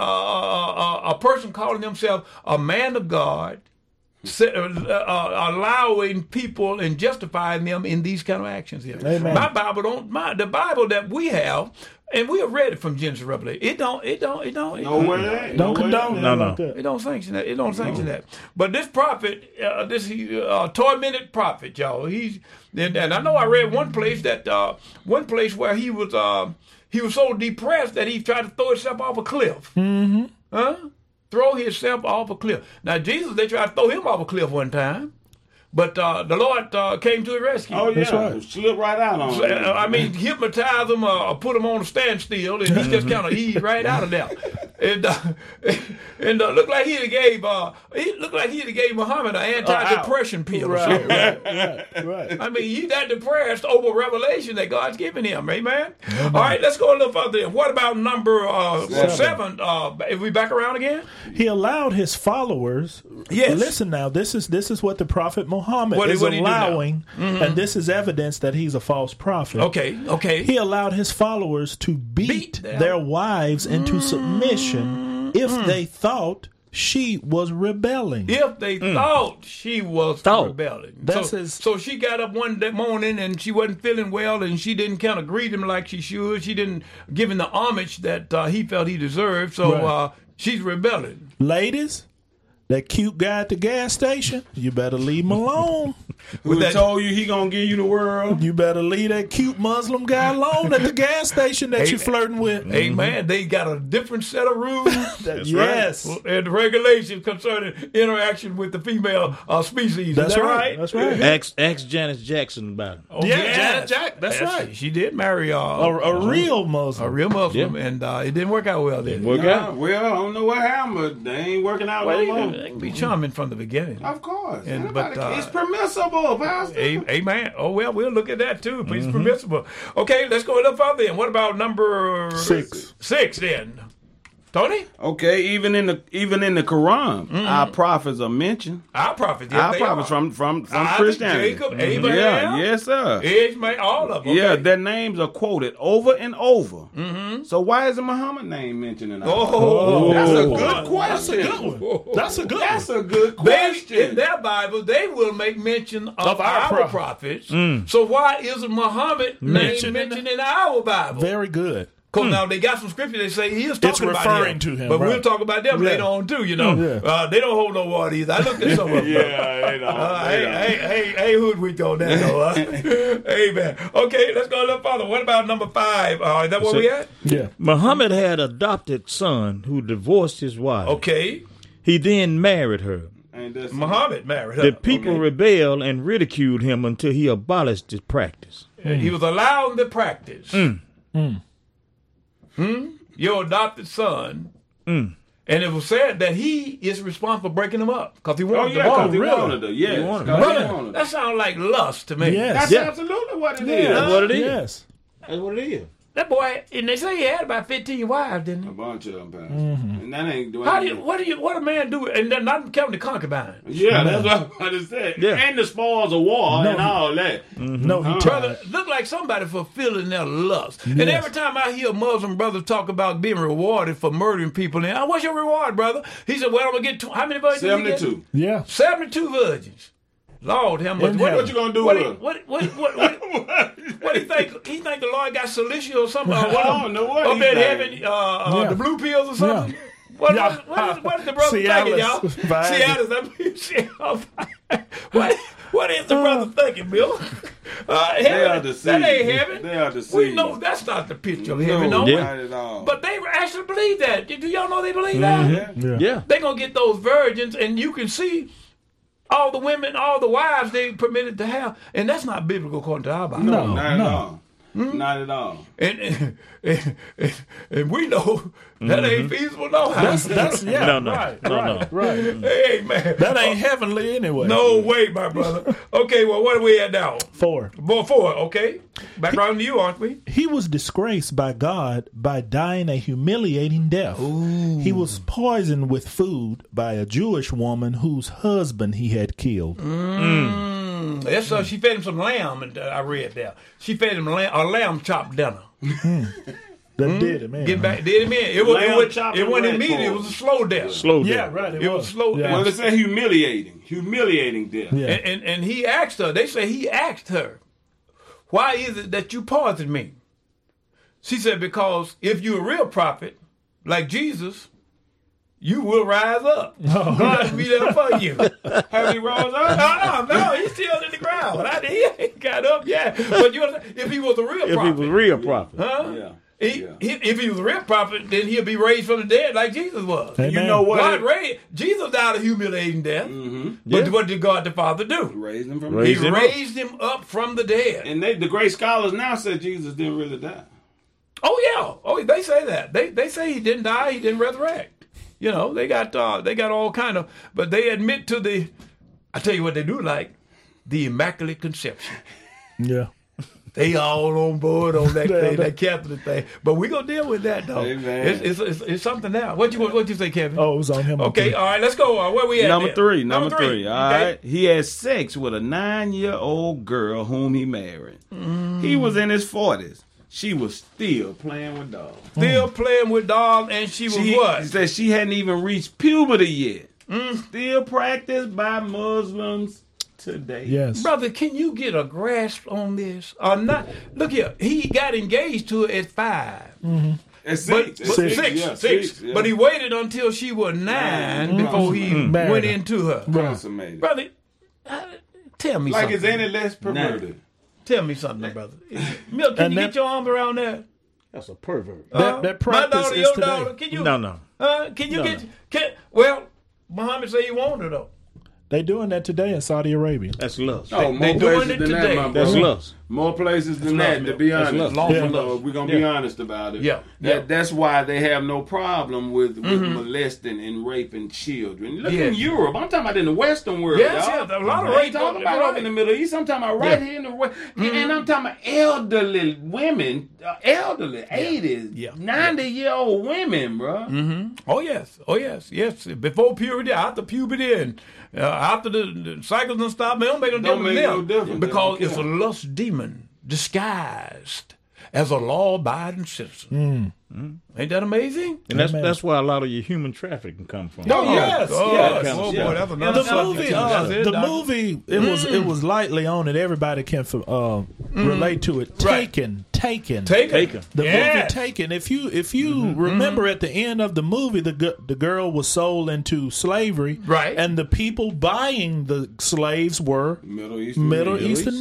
Speaker 2: uh, a person calling himself a man of God, se- uh, uh, allowing people and justifying them in these kind of actions here.
Speaker 4: Amen.
Speaker 2: My Bible don't. My the Bible that we have, and we have read it from Genesis to Revelation. It don't. It don't. It don't. It
Speaker 1: No way.
Speaker 4: Don't
Speaker 1: no way.
Speaker 4: condone
Speaker 3: No,
Speaker 4: it
Speaker 3: no.
Speaker 4: like that.
Speaker 2: It don't sanction that. It don't sanction that. But this prophet, uh, this uh, tormented prophet, y'all. He's and, and I know I read one place that uh, one place where he was uh, he was so depressed that he tried to throw himself off a cliff. Mm-hmm. Huh? Throw himself off a cliff. Now Jesus, they tried to throw him off a cliff one time, but uh, the Lord uh, came to the rescue.
Speaker 1: Oh, yeah.
Speaker 4: right.
Speaker 1: Slip right out on
Speaker 2: Uh,
Speaker 1: him.
Speaker 2: I mean, hypnotize him uh, or put him on a standstill, and he just kind of eased right out of there. And uh, and uh, looked like he gave uh, he looked like he gave Muhammad an anti-depression pill. Or
Speaker 4: Right,
Speaker 2: something.
Speaker 4: right, right, right.
Speaker 2: I mean, he's that depressed over revelation that God's given him. Amen. All right, let's go a little further. What about number uh, seven?
Speaker 1: Seven.
Speaker 2: Uh, if we back around again?
Speaker 4: He allowed his followers.
Speaker 2: Yes.
Speaker 4: Listen now. This is this is what the Prophet Muhammad
Speaker 2: What-
Speaker 4: is
Speaker 2: what did he do now?
Speaker 4: allowing, and this is evidence that he's a false prophet.
Speaker 2: Okay, okay.
Speaker 4: He allowed his followers to beat,
Speaker 2: Beat them.
Speaker 4: their wives into submission if they thought she was rebelling.
Speaker 2: If they thought she was
Speaker 3: Thought.
Speaker 2: rebelling.
Speaker 4: That's
Speaker 2: so,
Speaker 4: his-
Speaker 2: so she got up one day morning and she wasn't feeling well and she didn't kind of greet him like she should. She didn't give him the homage that uh, he felt he deserved. So
Speaker 4: Right.
Speaker 2: uh, she's rebelling.
Speaker 4: Ladies, that cute guy at the gas station, you better leave him alone.
Speaker 1: Who
Speaker 2: that-
Speaker 1: told you he gonna give you the world?
Speaker 4: You better leave that cute Muslim guy alone at the gas station that
Speaker 2: Hey,
Speaker 4: you're flirting with.
Speaker 2: Amen. They got a different set of rules
Speaker 4: yes.
Speaker 2: and regulations concerning interaction with the female uh, species.
Speaker 4: That's
Speaker 2: Is that
Speaker 4: right.
Speaker 2: right?
Speaker 4: That's right.
Speaker 3: Ask, ask Janice Jackson about it.
Speaker 2: Oh,
Speaker 4: Yeah,
Speaker 2: yes.
Speaker 4: Janet Jack- that's
Speaker 2: Yes,
Speaker 4: right.
Speaker 2: She did marry uh,
Speaker 4: A, a real Muslim.
Speaker 2: a real Muslim,
Speaker 3: Yeah.
Speaker 2: and uh, it didn't work out well then.
Speaker 3: Work
Speaker 1: Nah,
Speaker 3: out.
Speaker 1: well, I don't know what happened, but they ain't working out
Speaker 2: Well,
Speaker 1: no
Speaker 2: they,
Speaker 1: more.
Speaker 2: they can be charming from the beginning.
Speaker 1: Of course.
Speaker 2: And-
Speaker 1: Anybody
Speaker 2: but, uh,
Speaker 1: can- it's permissible, Pastor.
Speaker 2: A- Amen. Oh, well, we'll look at that too. Please
Speaker 4: Mm-hmm.
Speaker 2: permissible. Okay, let's go a little further. And what about number
Speaker 4: Six.
Speaker 2: Six then. Tony?
Speaker 1: Okay, even in the even in the Quran, our prophets are mentioned.
Speaker 2: Our prophets. Yes,
Speaker 1: our
Speaker 2: they
Speaker 1: prophets
Speaker 2: are.
Speaker 1: from from from
Speaker 2: Isaac,
Speaker 1: Christianity.
Speaker 2: Jacob,
Speaker 1: Yeah,
Speaker 2: Abraham.
Speaker 1: yes, sir.
Speaker 2: Ishmael, all of them.
Speaker 1: Yeah,
Speaker 2: Okay.
Speaker 1: their names are quoted over and over. Mm-hmm. So why is the Muhammad name mentioned in our
Speaker 2: Oh,
Speaker 1: That's a
Speaker 2: oh,
Speaker 1: good question.
Speaker 4: That's a good one. That's a good
Speaker 1: That's
Speaker 4: one.
Speaker 1: a good
Speaker 2: They,
Speaker 1: question.
Speaker 2: in their Bible, they will make mention of,
Speaker 4: Of our
Speaker 2: our,
Speaker 4: prophet.
Speaker 2: prophets.
Speaker 1: Mm.
Speaker 2: So why isn't Muhammad name
Speaker 4: Mentioned
Speaker 2: mentioned,
Speaker 4: in
Speaker 2: in our Bible?
Speaker 4: Very good.
Speaker 2: Because now they got some scripture they say he is talking
Speaker 4: It's
Speaker 2: about
Speaker 4: referring
Speaker 2: him.
Speaker 4: to him,
Speaker 2: But we'll
Speaker 4: right.
Speaker 2: talk about them
Speaker 4: Yeah.
Speaker 2: later on too, you know.
Speaker 4: Yeah.
Speaker 2: Uh, they don't hold no water either. I looked at some of them.
Speaker 1: yeah, you know,
Speaker 2: Uh,
Speaker 1: you
Speaker 2: hey,
Speaker 1: know.
Speaker 2: hey, hey, hey, hoodwink on that though. Huh? Amen. Okay, let's go a little further. What about number five? Uh, is that where we at?
Speaker 4: Yeah.
Speaker 3: Muhammad had adopted son who divorced his wife.
Speaker 2: Okay.
Speaker 3: He then married her.
Speaker 1: Ain't that
Speaker 2: Muhammad married her.
Speaker 3: The people
Speaker 2: Okay.
Speaker 3: rebelled and ridiculed him until he abolished the practice.
Speaker 2: He was allowed the practice. Hmm? Your adopted son. And And it was said that he is responsible for breaking them up because he
Speaker 1: Oh
Speaker 2: wanted
Speaker 1: yeah,
Speaker 2: them all.
Speaker 1: because he
Speaker 4: really?
Speaker 1: wanted her. Yes,
Speaker 3: He wanted her.
Speaker 1: 'cause he
Speaker 2: Brother,
Speaker 1: wanted her.
Speaker 2: that sounds like lust to me.
Speaker 4: Yes.
Speaker 1: That's
Speaker 3: Yeah.
Speaker 1: absolutely what it
Speaker 4: Yeah.
Speaker 1: is.
Speaker 3: That's what it is.
Speaker 4: Yes.
Speaker 3: That's what it is.
Speaker 2: That boy, and they say he had about fifteen wives, didn't
Speaker 1: A
Speaker 2: he?
Speaker 1: bunch of them, Pastor.
Speaker 4: Mm-hmm.
Speaker 1: And that ain't doing.
Speaker 2: How do you, what do you, what a man do? And then not counting the concubine.
Speaker 1: Yeah, that's what I'm about to say.
Speaker 3: Yeah.
Speaker 1: And the spoils of war
Speaker 4: No.
Speaker 1: and all that.
Speaker 4: No, he
Speaker 2: Brother,
Speaker 4: tried.
Speaker 2: look like somebody fulfilling their lust. And
Speaker 4: Yes.
Speaker 2: every time I hear Muslim brothers talk about being rewarded for murdering people, and what's your reward, brother? He said, well, I'm going to get, tw- how many virgins? you get?
Speaker 1: seventy-two.
Speaker 4: Yeah.
Speaker 2: seventy-two virgins. Lord, how much?
Speaker 4: In
Speaker 2: What,
Speaker 4: heaven.
Speaker 1: What you gonna do
Speaker 2: what,
Speaker 1: with
Speaker 2: he-
Speaker 1: her?
Speaker 2: what, what, what, what, what do you think? He think the Lord got Cilicia or something? Or
Speaker 1: I
Speaker 2: what,
Speaker 1: don't know what
Speaker 2: up
Speaker 1: he
Speaker 2: in
Speaker 1: think.
Speaker 2: heaven, uh, uh,
Speaker 4: Yeah.
Speaker 2: the blue pills or something?
Speaker 4: Yeah.
Speaker 2: What,
Speaker 4: Yeah.
Speaker 2: what, what, is, what is the brother
Speaker 4: Cialis.
Speaker 2: thinking, y'all?
Speaker 4: Viagra.
Speaker 2: Cialis. What, what is the brother thinking, Bill? Uh,
Speaker 1: They
Speaker 2: heaven,
Speaker 1: are deceived.
Speaker 2: that ain't heaven.
Speaker 1: They are deceived.
Speaker 2: We know that's not the picture of
Speaker 1: No,
Speaker 2: heaven, no.
Speaker 3: Yeah.
Speaker 1: not at all.
Speaker 2: But they actually believe that. Do y'all know they believe that?
Speaker 1: yeah.
Speaker 4: Yeah.
Speaker 3: Yeah.
Speaker 2: They're going to get those virgins, and you can see all the women, all the wives they permitted to have. And that's not biblical according to our Bible.
Speaker 1: No,
Speaker 4: No,
Speaker 1: not
Speaker 4: no.
Speaker 1: at all. Not at all.
Speaker 2: And, and, and, and we know that ain't feasible no how.
Speaker 4: That's, that's, yeah.
Speaker 3: No, no.
Speaker 4: Right.
Speaker 3: No,
Speaker 4: right.
Speaker 3: no.
Speaker 4: Right.
Speaker 2: Hey, man.
Speaker 4: That ain't heavenly anyway.
Speaker 2: No way, my brother. Okay, well, what are we at now?
Speaker 4: Four.
Speaker 2: Boy, four, okay. Back around to you, aren't we?
Speaker 4: He was disgraced by God by dying a humiliating death. He was poisoned with food by a Jewish woman whose husband he had killed.
Speaker 2: Mm. Yes, sir. She fed him some lamb, and uh, I read there. She fed him lamb, a lamb chop dinner.
Speaker 4: That did it, man.
Speaker 2: Get back, did him in. It, was,
Speaker 1: Lamb
Speaker 2: it, was,
Speaker 1: chop
Speaker 2: it
Speaker 1: and
Speaker 2: wasn't
Speaker 1: red
Speaker 2: immediate. It
Speaker 1: pork.
Speaker 2: was a slow death.
Speaker 3: Slow
Speaker 4: Yeah,
Speaker 3: down.
Speaker 4: right. It,
Speaker 2: It
Speaker 4: was
Speaker 2: was slow.
Speaker 4: Yeah.
Speaker 1: Well, it said humiliating. Humiliating death.
Speaker 4: Yeah.
Speaker 2: And, and and he asked her. They say he asked her, "Why is it that you poisoned me?" She said, "Because if you're a real prophet like Jesus, you will rise up.
Speaker 4: Oh.
Speaker 2: God will be there for you."
Speaker 1: Have he rose up?
Speaker 2: Uh-uh, no, he's still in the ground. I, he ain't got up yet. But you understand, if he was a real
Speaker 3: If he
Speaker 2: prophet,
Speaker 3: was a real prophet.
Speaker 2: huh?
Speaker 1: Yeah.
Speaker 2: He,
Speaker 1: Yeah.
Speaker 2: he, if he was a real prophet, then he'll be raised from the dead like Jesus was.
Speaker 4: Amen.
Speaker 1: You know what?
Speaker 2: God raised Jesus died a humiliating death.
Speaker 1: Mm-hmm.
Speaker 2: But
Speaker 3: Yeah.
Speaker 2: what did God the Father do?
Speaker 1: Raised him from
Speaker 3: Raised
Speaker 2: He
Speaker 3: him up.
Speaker 2: raised him up from the dead.
Speaker 1: And they, the great scholars now said Jesus didn't really die.
Speaker 2: Oh yeah, oh they say that. They they say he didn't die, he didn't resurrect. You know, they got uh, they got all kind of, but they admit to the. I tell you what they do like, the Immaculate Conception.
Speaker 4: Yeah.
Speaker 2: They all on board on that
Speaker 4: Yeah,
Speaker 2: thing,
Speaker 4: that-
Speaker 2: that Catholic thing. But we gonna deal with that though.
Speaker 1: Amen.
Speaker 2: It's, it's, it's, it's something now. What you what you say, Kevin?
Speaker 4: Oh, it was on him.
Speaker 2: okay, all right, let's go. Uh, where we at?
Speaker 1: Number
Speaker 2: then?
Speaker 1: three. Number, three. All
Speaker 2: okay.
Speaker 1: right. He had sex with a nine-year-old girl whom he married. He was in his forties. She was still playing with dolls.
Speaker 2: Still playing with dolls, and she was
Speaker 1: She
Speaker 2: what?
Speaker 1: said she hadn't even reached puberty yet. Still practiced by Muslims today.
Speaker 4: Yes.
Speaker 2: Brother, can you get a grasp on this or not? Look here, he got engaged to her at five.
Speaker 1: At six.
Speaker 2: But,
Speaker 1: At
Speaker 2: but
Speaker 1: six,
Speaker 2: six,
Speaker 1: yeah,
Speaker 2: six,
Speaker 1: yeah.
Speaker 2: But he waited until she was nine
Speaker 1: Nine.
Speaker 2: before he
Speaker 4: Mm. Married
Speaker 2: went
Speaker 4: her.
Speaker 2: into her.
Speaker 1: consummated.
Speaker 2: Brother, uh, tell me
Speaker 1: Like
Speaker 2: something.
Speaker 1: it's any less perverted.
Speaker 2: Tell me something, brother. Milk, can
Speaker 4: And
Speaker 2: you
Speaker 4: that-
Speaker 2: get your arms around there?
Speaker 3: That's a pervert.
Speaker 4: That,
Speaker 2: Uh,
Speaker 4: that
Speaker 2: my
Speaker 4: practice
Speaker 2: daughter,
Speaker 4: is
Speaker 2: your
Speaker 4: today.
Speaker 2: daughter, can you?
Speaker 3: No, no.
Speaker 2: Uh, can you
Speaker 3: No,
Speaker 2: get?
Speaker 3: no.
Speaker 2: Can, well, Muhammad said he wanted her though.
Speaker 4: They doing that today in Saudi Arabia.
Speaker 3: That's lust.
Speaker 1: Oh,
Speaker 2: they
Speaker 1: more
Speaker 2: doing
Speaker 1: places
Speaker 2: it
Speaker 1: than
Speaker 2: today.
Speaker 1: that, my
Speaker 3: That's
Speaker 1: brother.
Speaker 3: lust.
Speaker 1: More places than
Speaker 2: That's
Speaker 1: that,
Speaker 2: love,
Speaker 1: to be
Speaker 3: That's
Speaker 1: honest.
Speaker 3: love.
Speaker 1: You
Speaker 2: Yeah.
Speaker 1: know, we're going to be honest about it.
Speaker 2: Yeah.
Speaker 1: That,
Speaker 2: Yeah.
Speaker 1: That's why they have no problem with, with molesting and raping children. Look
Speaker 2: Yeah.
Speaker 1: in Europe. I'm talking about in the Western world,
Speaker 2: Yes,
Speaker 1: y'all.
Speaker 2: yeah, a lot of
Speaker 1: I
Speaker 2: rape
Speaker 1: ain't talking
Speaker 2: on-
Speaker 1: about
Speaker 2: right.
Speaker 1: over in the Middle East. I'm talking about right
Speaker 2: Yeah.
Speaker 1: here in the West. And I'm talking about elderly women, uh, elderly, eighties,
Speaker 2: Yeah.
Speaker 1: ninety-year-old women, bro.
Speaker 2: Oh yes, oh yes, yes. Before puberty, after puberty, and uh, after the, the cycles and stuff, man, don't make no
Speaker 1: Don't
Speaker 2: difference.
Speaker 1: make
Speaker 2: to
Speaker 1: no
Speaker 2: them.
Speaker 1: difference. They
Speaker 2: because
Speaker 1: don't
Speaker 2: it's a
Speaker 1: care.
Speaker 2: lust demon disguised as a law-abiding citizen. Ain't that amazing?
Speaker 3: And that's
Speaker 4: Amen.
Speaker 3: that's where a lot of your human trafficking come from.
Speaker 2: Oh yes,
Speaker 1: Oh,
Speaker 2: yes.
Speaker 1: yes,
Speaker 2: Oh
Speaker 1: yeah.
Speaker 2: boy, that's
Speaker 4: The
Speaker 2: another subject,
Speaker 4: movie,
Speaker 2: too.
Speaker 4: uh,
Speaker 2: That's it,
Speaker 4: the
Speaker 2: Doctor.
Speaker 4: movie, it was it was lightly on it. Everybody can uh, relate to it.
Speaker 2: Right.
Speaker 4: Taken, Taken,
Speaker 2: Take
Speaker 3: Taken.
Speaker 4: The
Speaker 2: yes.
Speaker 4: movie Taken. If you if you remember at the end of the movie, the gu- the girl was sold into slavery,
Speaker 2: Right.
Speaker 4: And the people buying the slaves were
Speaker 1: Middle Eastern
Speaker 4: Middle
Speaker 1: men.
Speaker 4: Eastern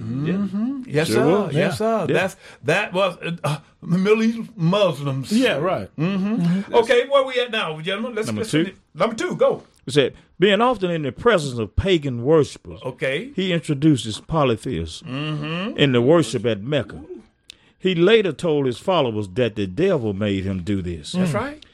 Speaker 4: men.
Speaker 2: Yes,
Speaker 3: Sure
Speaker 2: sir.
Speaker 3: was.
Speaker 2: Yes, sir.
Speaker 3: Yeah.
Speaker 2: That's that was uh, uh, Middle East Muslims.
Speaker 4: Yeah, right.
Speaker 2: Okay, where we at now, gentlemen? Let's
Speaker 3: Number
Speaker 2: let's
Speaker 3: two.
Speaker 2: finish. Number two, go.
Speaker 3: It said, being often in the presence of pagan worshippers,
Speaker 2: Okay.
Speaker 3: he introduces polytheism in the worship at Mecca. He later told his followers that the devil made him do this.
Speaker 2: That's right.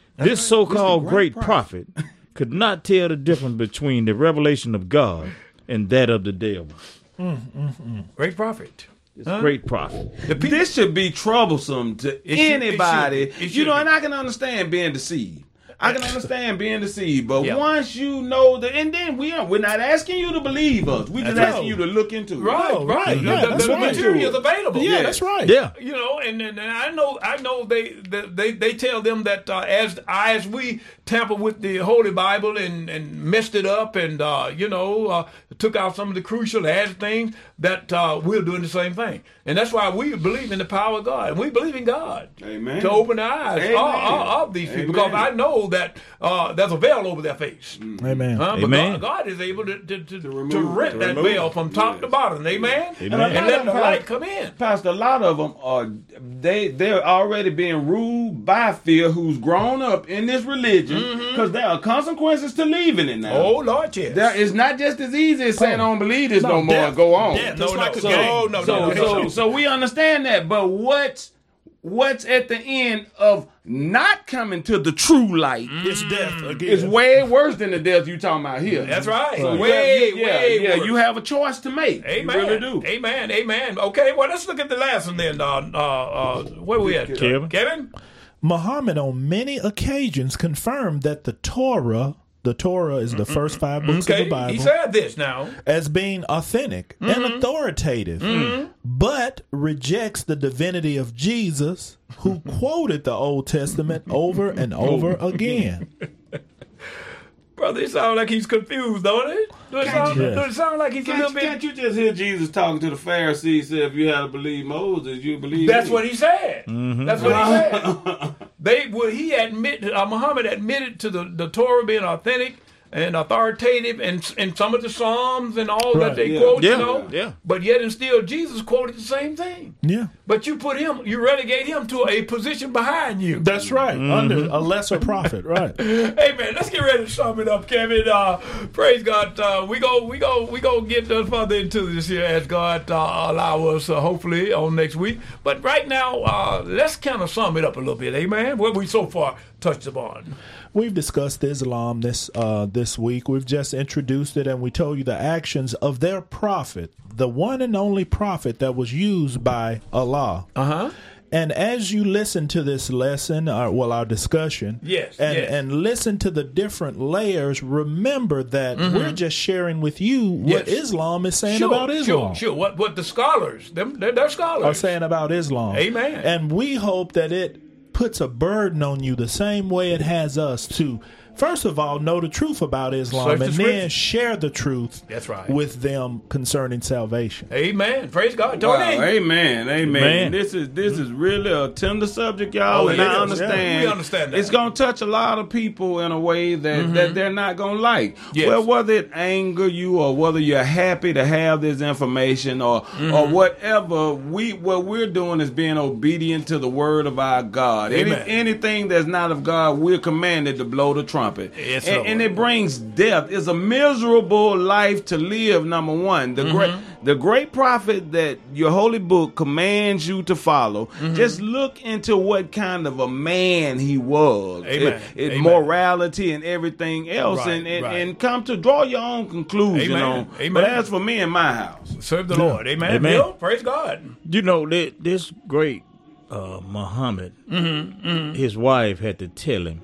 Speaker 3: This so-called great prophet could not tell the difference between the revelation of God and that of the devil.
Speaker 2: Mm, mm, mm. Great prophet.
Speaker 3: It's huh? Great prophet.
Speaker 1: This should be troublesome to it anybody. Should, it should, it you know, be. And I can understand being deceived. I can understand being deceived, but yeah. once you know that, and then we are, we're not asking you to believe us. We're just that's asking right. you to look into it.
Speaker 2: Right,
Speaker 1: no,
Speaker 2: right.
Speaker 1: Mm-hmm.
Speaker 2: Yeah, the the, the right. material is available.
Speaker 4: Yeah, yeah, that's right.
Speaker 3: Yeah,
Speaker 2: you know, and, and, and I know, I know they they they tell them that uh, as as we tamper with the Holy Bible and, and messed it up, and uh, you know, uh, took out some of the crucial added things, that uh, we're doing the same thing, and that's why we believe in the power of God. We believe in God,
Speaker 1: Amen,
Speaker 2: to open the eyes of, of, of these people, Amen. Because I know that uh, there's a veil over their face.
Speaker 4: Amen.
Speaker 2: Huh? But
Speaker 3: Amen.
Speaker 2: God, God is able to to, to, to,
Speaker 1: remove,
Speaker 2: to rent
Speaker 1: to
Speaker 2: that
Speaker 1: remove.
Speaker 2: veil from top yes. to bottom. Amen.
Speaker 3: Amen.
Speaker 2: And, and let the
Speaker 1: Pastor,
Speaker 2: light come in.
Speaker 1: Pastor, a lot of them are they they're already being ruled by fear, who's grown up in this religion, because mm-hmm. there are consequences to leaving it now.
Speaker 2: Oh Lord, yes.
Speaker 1: There, it's not just as easy as saying I don't believe this no, no more
Speaker 2: death,
Speaker 1: and go on.
Speaker 2: Death, no, no,
Speaker 1: like
Speaker 2: so, no, no,
Speaker 1: so,
Speaker 2: no, no,
Speaker 1: so,
Speaker 2: no.
Speaker 1: so we understand that, but what's what's at the end of not coming to the true light?
Speaker 4: It's death again.
Speaker 1: It's way worse than the death you talking about here.
Speaker 2: That's right.
Speaker 1: So
Speaker 2: way,
Speaker 1: yeah,
Speaker 2: way
Speaker 1: yeah,
Speaker 2: worse.
Speaker 1: you have a choice to make.
Speaker 2: Amen.
Speaker 1: You really do.
Speaker 2: Amen. Amen. Okay, well, let's look at the last one then. Uh, uh, uh, where we at?
Speaker 3: Kevin.
Speaker 2: Kevin?
Speaker 4: Muhammad on many occasions confirmed that the Torah, the Torah is the first five books
Speaker 2: okay.
Speaker 4: of the Bible,
Speaker 2: he said this now,
Speaker 4: as being authentic mm-hmm. and authoritative, mm-hmm. but rejects the divinity of Jesus, who quoted the Old Testament over and over again.
Speaker 2: Brother, it sounds like he's confused, don't it? Does it sound,
Speaker 4: yeah.
Speaker 2: does it sound like he's
Speaker 1: Can't,
Speaker 2: a little bit...
Speaker 1: Can't you just hear Jesus talking to the Pharisees, say if you had to believe Moses, you believe
Speaker 2: That's
Speaker 1: me.
Speaker 2: what he said.
Speaker 3: Mm-hmm.
Speaker 2: That's what he said. They, well, he admitted, uh, Muhammad admitted to the, the Torah being authentic and authoritative, and and some of the Psalms and all
Speaker 4: right.
Speaker 2: that they
Speaker 3: yeah.
Speaker 2: quote,
Speaker 3: yeah.
Speaker 2: you know.
Speaker 3: Yeah.
Speaker 2: But yet and still, Jesus quoted the same thing.
Speaker 4: Yeah.
Speaker 2: But you put him, you relegate him to a position behind you.
Speaker 4: That's right. Mm-hmm. Under a lesser prophet, right?
Speaker 2: Hey man, let's get ready to sum it up, Kevin. Uh, praise God. Uh, we go, we go, we go get uh, further into this here as God uh, allow us, uh, hopefully on next week. But right now, uh, let's kind of sum it up a little bit, amen. What we so far touched upon.
Speaker 4: We've discussed Islam this uh, this week. We've just introduced it, and we told you the actions of their prophet, the one and only prophet that was used by Allah.
Speaker 2: Uh huh.
Speaker 4: And as you listen to this lesson, or well, our discussion,
Speaker 2: yes,
Speaker 4: and
Speaker 2: yes.
Speaker 4: and listen to the different layers, remember that mm-hmm. we're just sharing with you what
Speaker 2: yes.
Speaker 4: Islam is saying
Speaker 2: sure,
Speaker 4: about Islam.
Speaker 2: Sure, sure. What what the scholars, them, they're, they're scholars,
Speaker 4: are saying about Islam.
Speaker 2: Amen.
Speaker 4: And we hope that it puts a burden on you the same way it has us to, first of all, know the truth about Islam,
Speaker 2: Search
Speaker 4: and
Speaker 2: the
Speaker 4: then share the truth
Speaker 2: That's right.
Speaker 4: with them concerning salvation.
Speaker 2: Amen. Praise God.
Speaker 1: Wow.
Speaker 2: Tony.
Speaker 1: Amen. Amen.
Speaker 3: Amen.
Speaker 1: This is this is really a tender subject, y'all.
Speaker 2: Oh,
Speaker 1: and
Speaker 2: it
Speaker 1: I
Speaker 2: is.
Speaker 1: understand.
Speaker 2: Yeah, we understand that.
Speaker 1: It's gonna touch a lot of people in a way that,
Speaker 2: Mm-hmm.
Speaker 1: that they're not gonna like.
Speaker 2: Yes.
Speaker 1: Well, whether it anger you or whether you're happy to have this information or
Speaker 2: Mm-hmm.
Speaker 1: or whatever, we what we're doing is being obedient to the word of our God. Any,
Speaker 2: Amen.
Speaker 1: anything that's not of God, we're commanded to blow the trumpet.
Speaker 2: Yes,
Speaker 1: and,
Speaker 2: Lord.
Speaker 1: and it brings death. It's a miserable life to live. Number one, the
Speaker 2: Mm-hmm.
Speaker 1: great the great prophet that your holy book commands you to follow.
Speaker 2: Mm-hmm.
Speaker 1: Just look into what kind of a man he was.
Speaker 2: Amen.
Speaker 1: It, it
Speaker 2: Amen.
Speaker 1: morality and everything else,
Speaker 2: Right,
Speaker 1: and and,
Speaker 2: right.
Speaker 1: and come to draw your own conclusion
Speaker 2: Amen.
Speaker 1: on.
Speaker 2: Amen.
Speaker 1: But as for me and my house,
Speaker 2: Serve the Lord. Amen.
Speaker 3: Amen.
Speaker 2: Bill, praise God.
Speaker 3: You know, that this great uh, Muhammad,
Speaker 2: Mm-hmm, mm-hmm.
Speaker 3: his wife had to tell him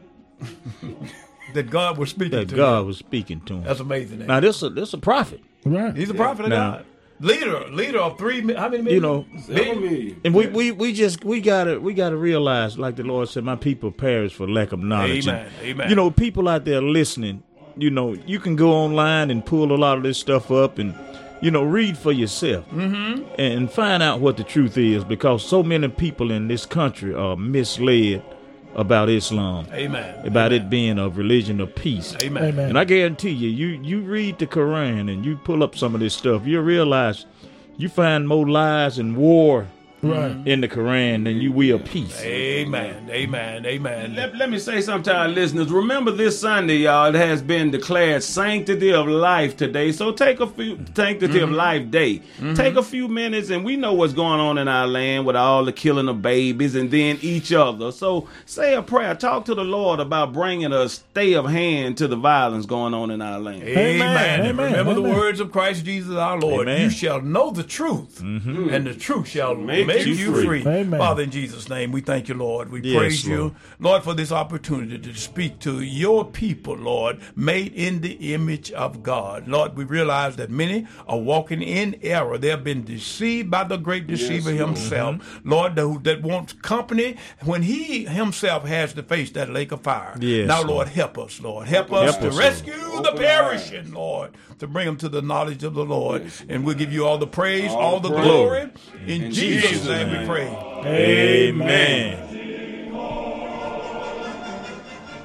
Speaker 2: That God was speaking
Speaker 3: that
Speaker 2: to
Speaker 3: God
Speaker 2: him.
Speaker 3: was speaking to him.
Speaker 2: That's amazing. eh?
Speaker 3: Now, this a this a prophet,
Speaker 4: Right.
Speaker 2: He's a prophet of
Speaker 3: Now-
Speaker 2: God. Leader, leader of three. mi- How many million?
Speaker 3: you know,
Speaker 2: Billion?
Speaker 1: me.
Speaker 3: and we, we, we just we gotta we gotta realize, like the Lord said, my people perish for lack of knowledge.
Speaker 2: Amen,
Speaker 3: And,
Speaker 2: amen.
Speaker 3: You know, people out there listening, you know, you can go online and pull a lot of this stuff up and, you know, read for yourself mm-hmm. and find out what the truth is, because so many people in this country are misled about Islam,
Speaker 2: Amen.
Speaker 3: about
Speaker 2: Amen.
Speaker 3: it being a religion of peace.
Speaker 2: Amen.
Speaker 4: Amen.
Speaker 3: And I guarantee you, you you read the Quran and you pull up some of this stuff, you'll realize you find more lies and war
Speaker 4: Right.
Speaker 3: in the Quran, then you will peace.
Speaker 2: Amen. Amen. Amen.
Speaker 1: Let, let me say something to our listeners. Remember this Sunday, y'all, it has been declared Sanctity of Life today. So take a few, Sanctity mm-hmm. of Life Day. Mm-hmm. Take a few minutes, and we know what's going on in our land with all the killing of babies and then each other. So say a prayer. Talk to the Lord about bringing a stay of hand to the violence going on in our land.
Speaker 2: Amen. Amen. And
Speaker 4: Amen.
Speaker 2: remember
Speaker 4: Amen.
Speaker 2: the words of Christ Jesus our Lord.
Speaker 3: Amen.
Speaker 2: You shall know the truth,
Speaker 3: Mm-hmm.
Speaker 2: and the truth shall
Speaker 1: Make
Speaker 2: make,
Speaker 1: you
Speaker 2: you
Speaker 1: free.
Speaker 2: free.
Speaker 4: Amen.
Speaker 2: Father, in Jesus' name, we thank you, Lord. We
Speaker 3: Yes,
Speaker 2: praise
Speaker 3: Lord.
Speaker 2: you, Lord, for this opportunity to speak to your people, Lord, made in the image of God. Lord, we realize that many are walking in error. They have been deceived by the great deceiver
Speaker 1: Yes, Lord.
Speaker 2: himself, mm-hmm. Lord, that, that wants company when he himself has to face that lake of fire.
Speaker 3: Yes,
Speaker 2: now,
Speaker 3: Lord.
Speaker 2: Lord, help us, Lord. Help us
Speaker 3: Help
Speaker 2: to
Speaker 3: us,
Speaker 2: rescue
Speaker 1: Lord.
Speaker 2: the
Speaker 1: Open
Speaker 2: perishing, Lord, to bring them to the knowledge of the Lord.
Speaker 1: Yes,
Speaker 2: and we'll give you all the praise,
Speaker 1: All
Speaker 2: all the
Speaker 1: praise.
Speaker 2: glory. In,
Speaker 1: In
Speaker 2: Jesus'
Speaker 1: Jesus'
Speaker 2: name we
Speaker 1: name.
Speaker 2: pray.
Speaker 3: Amen.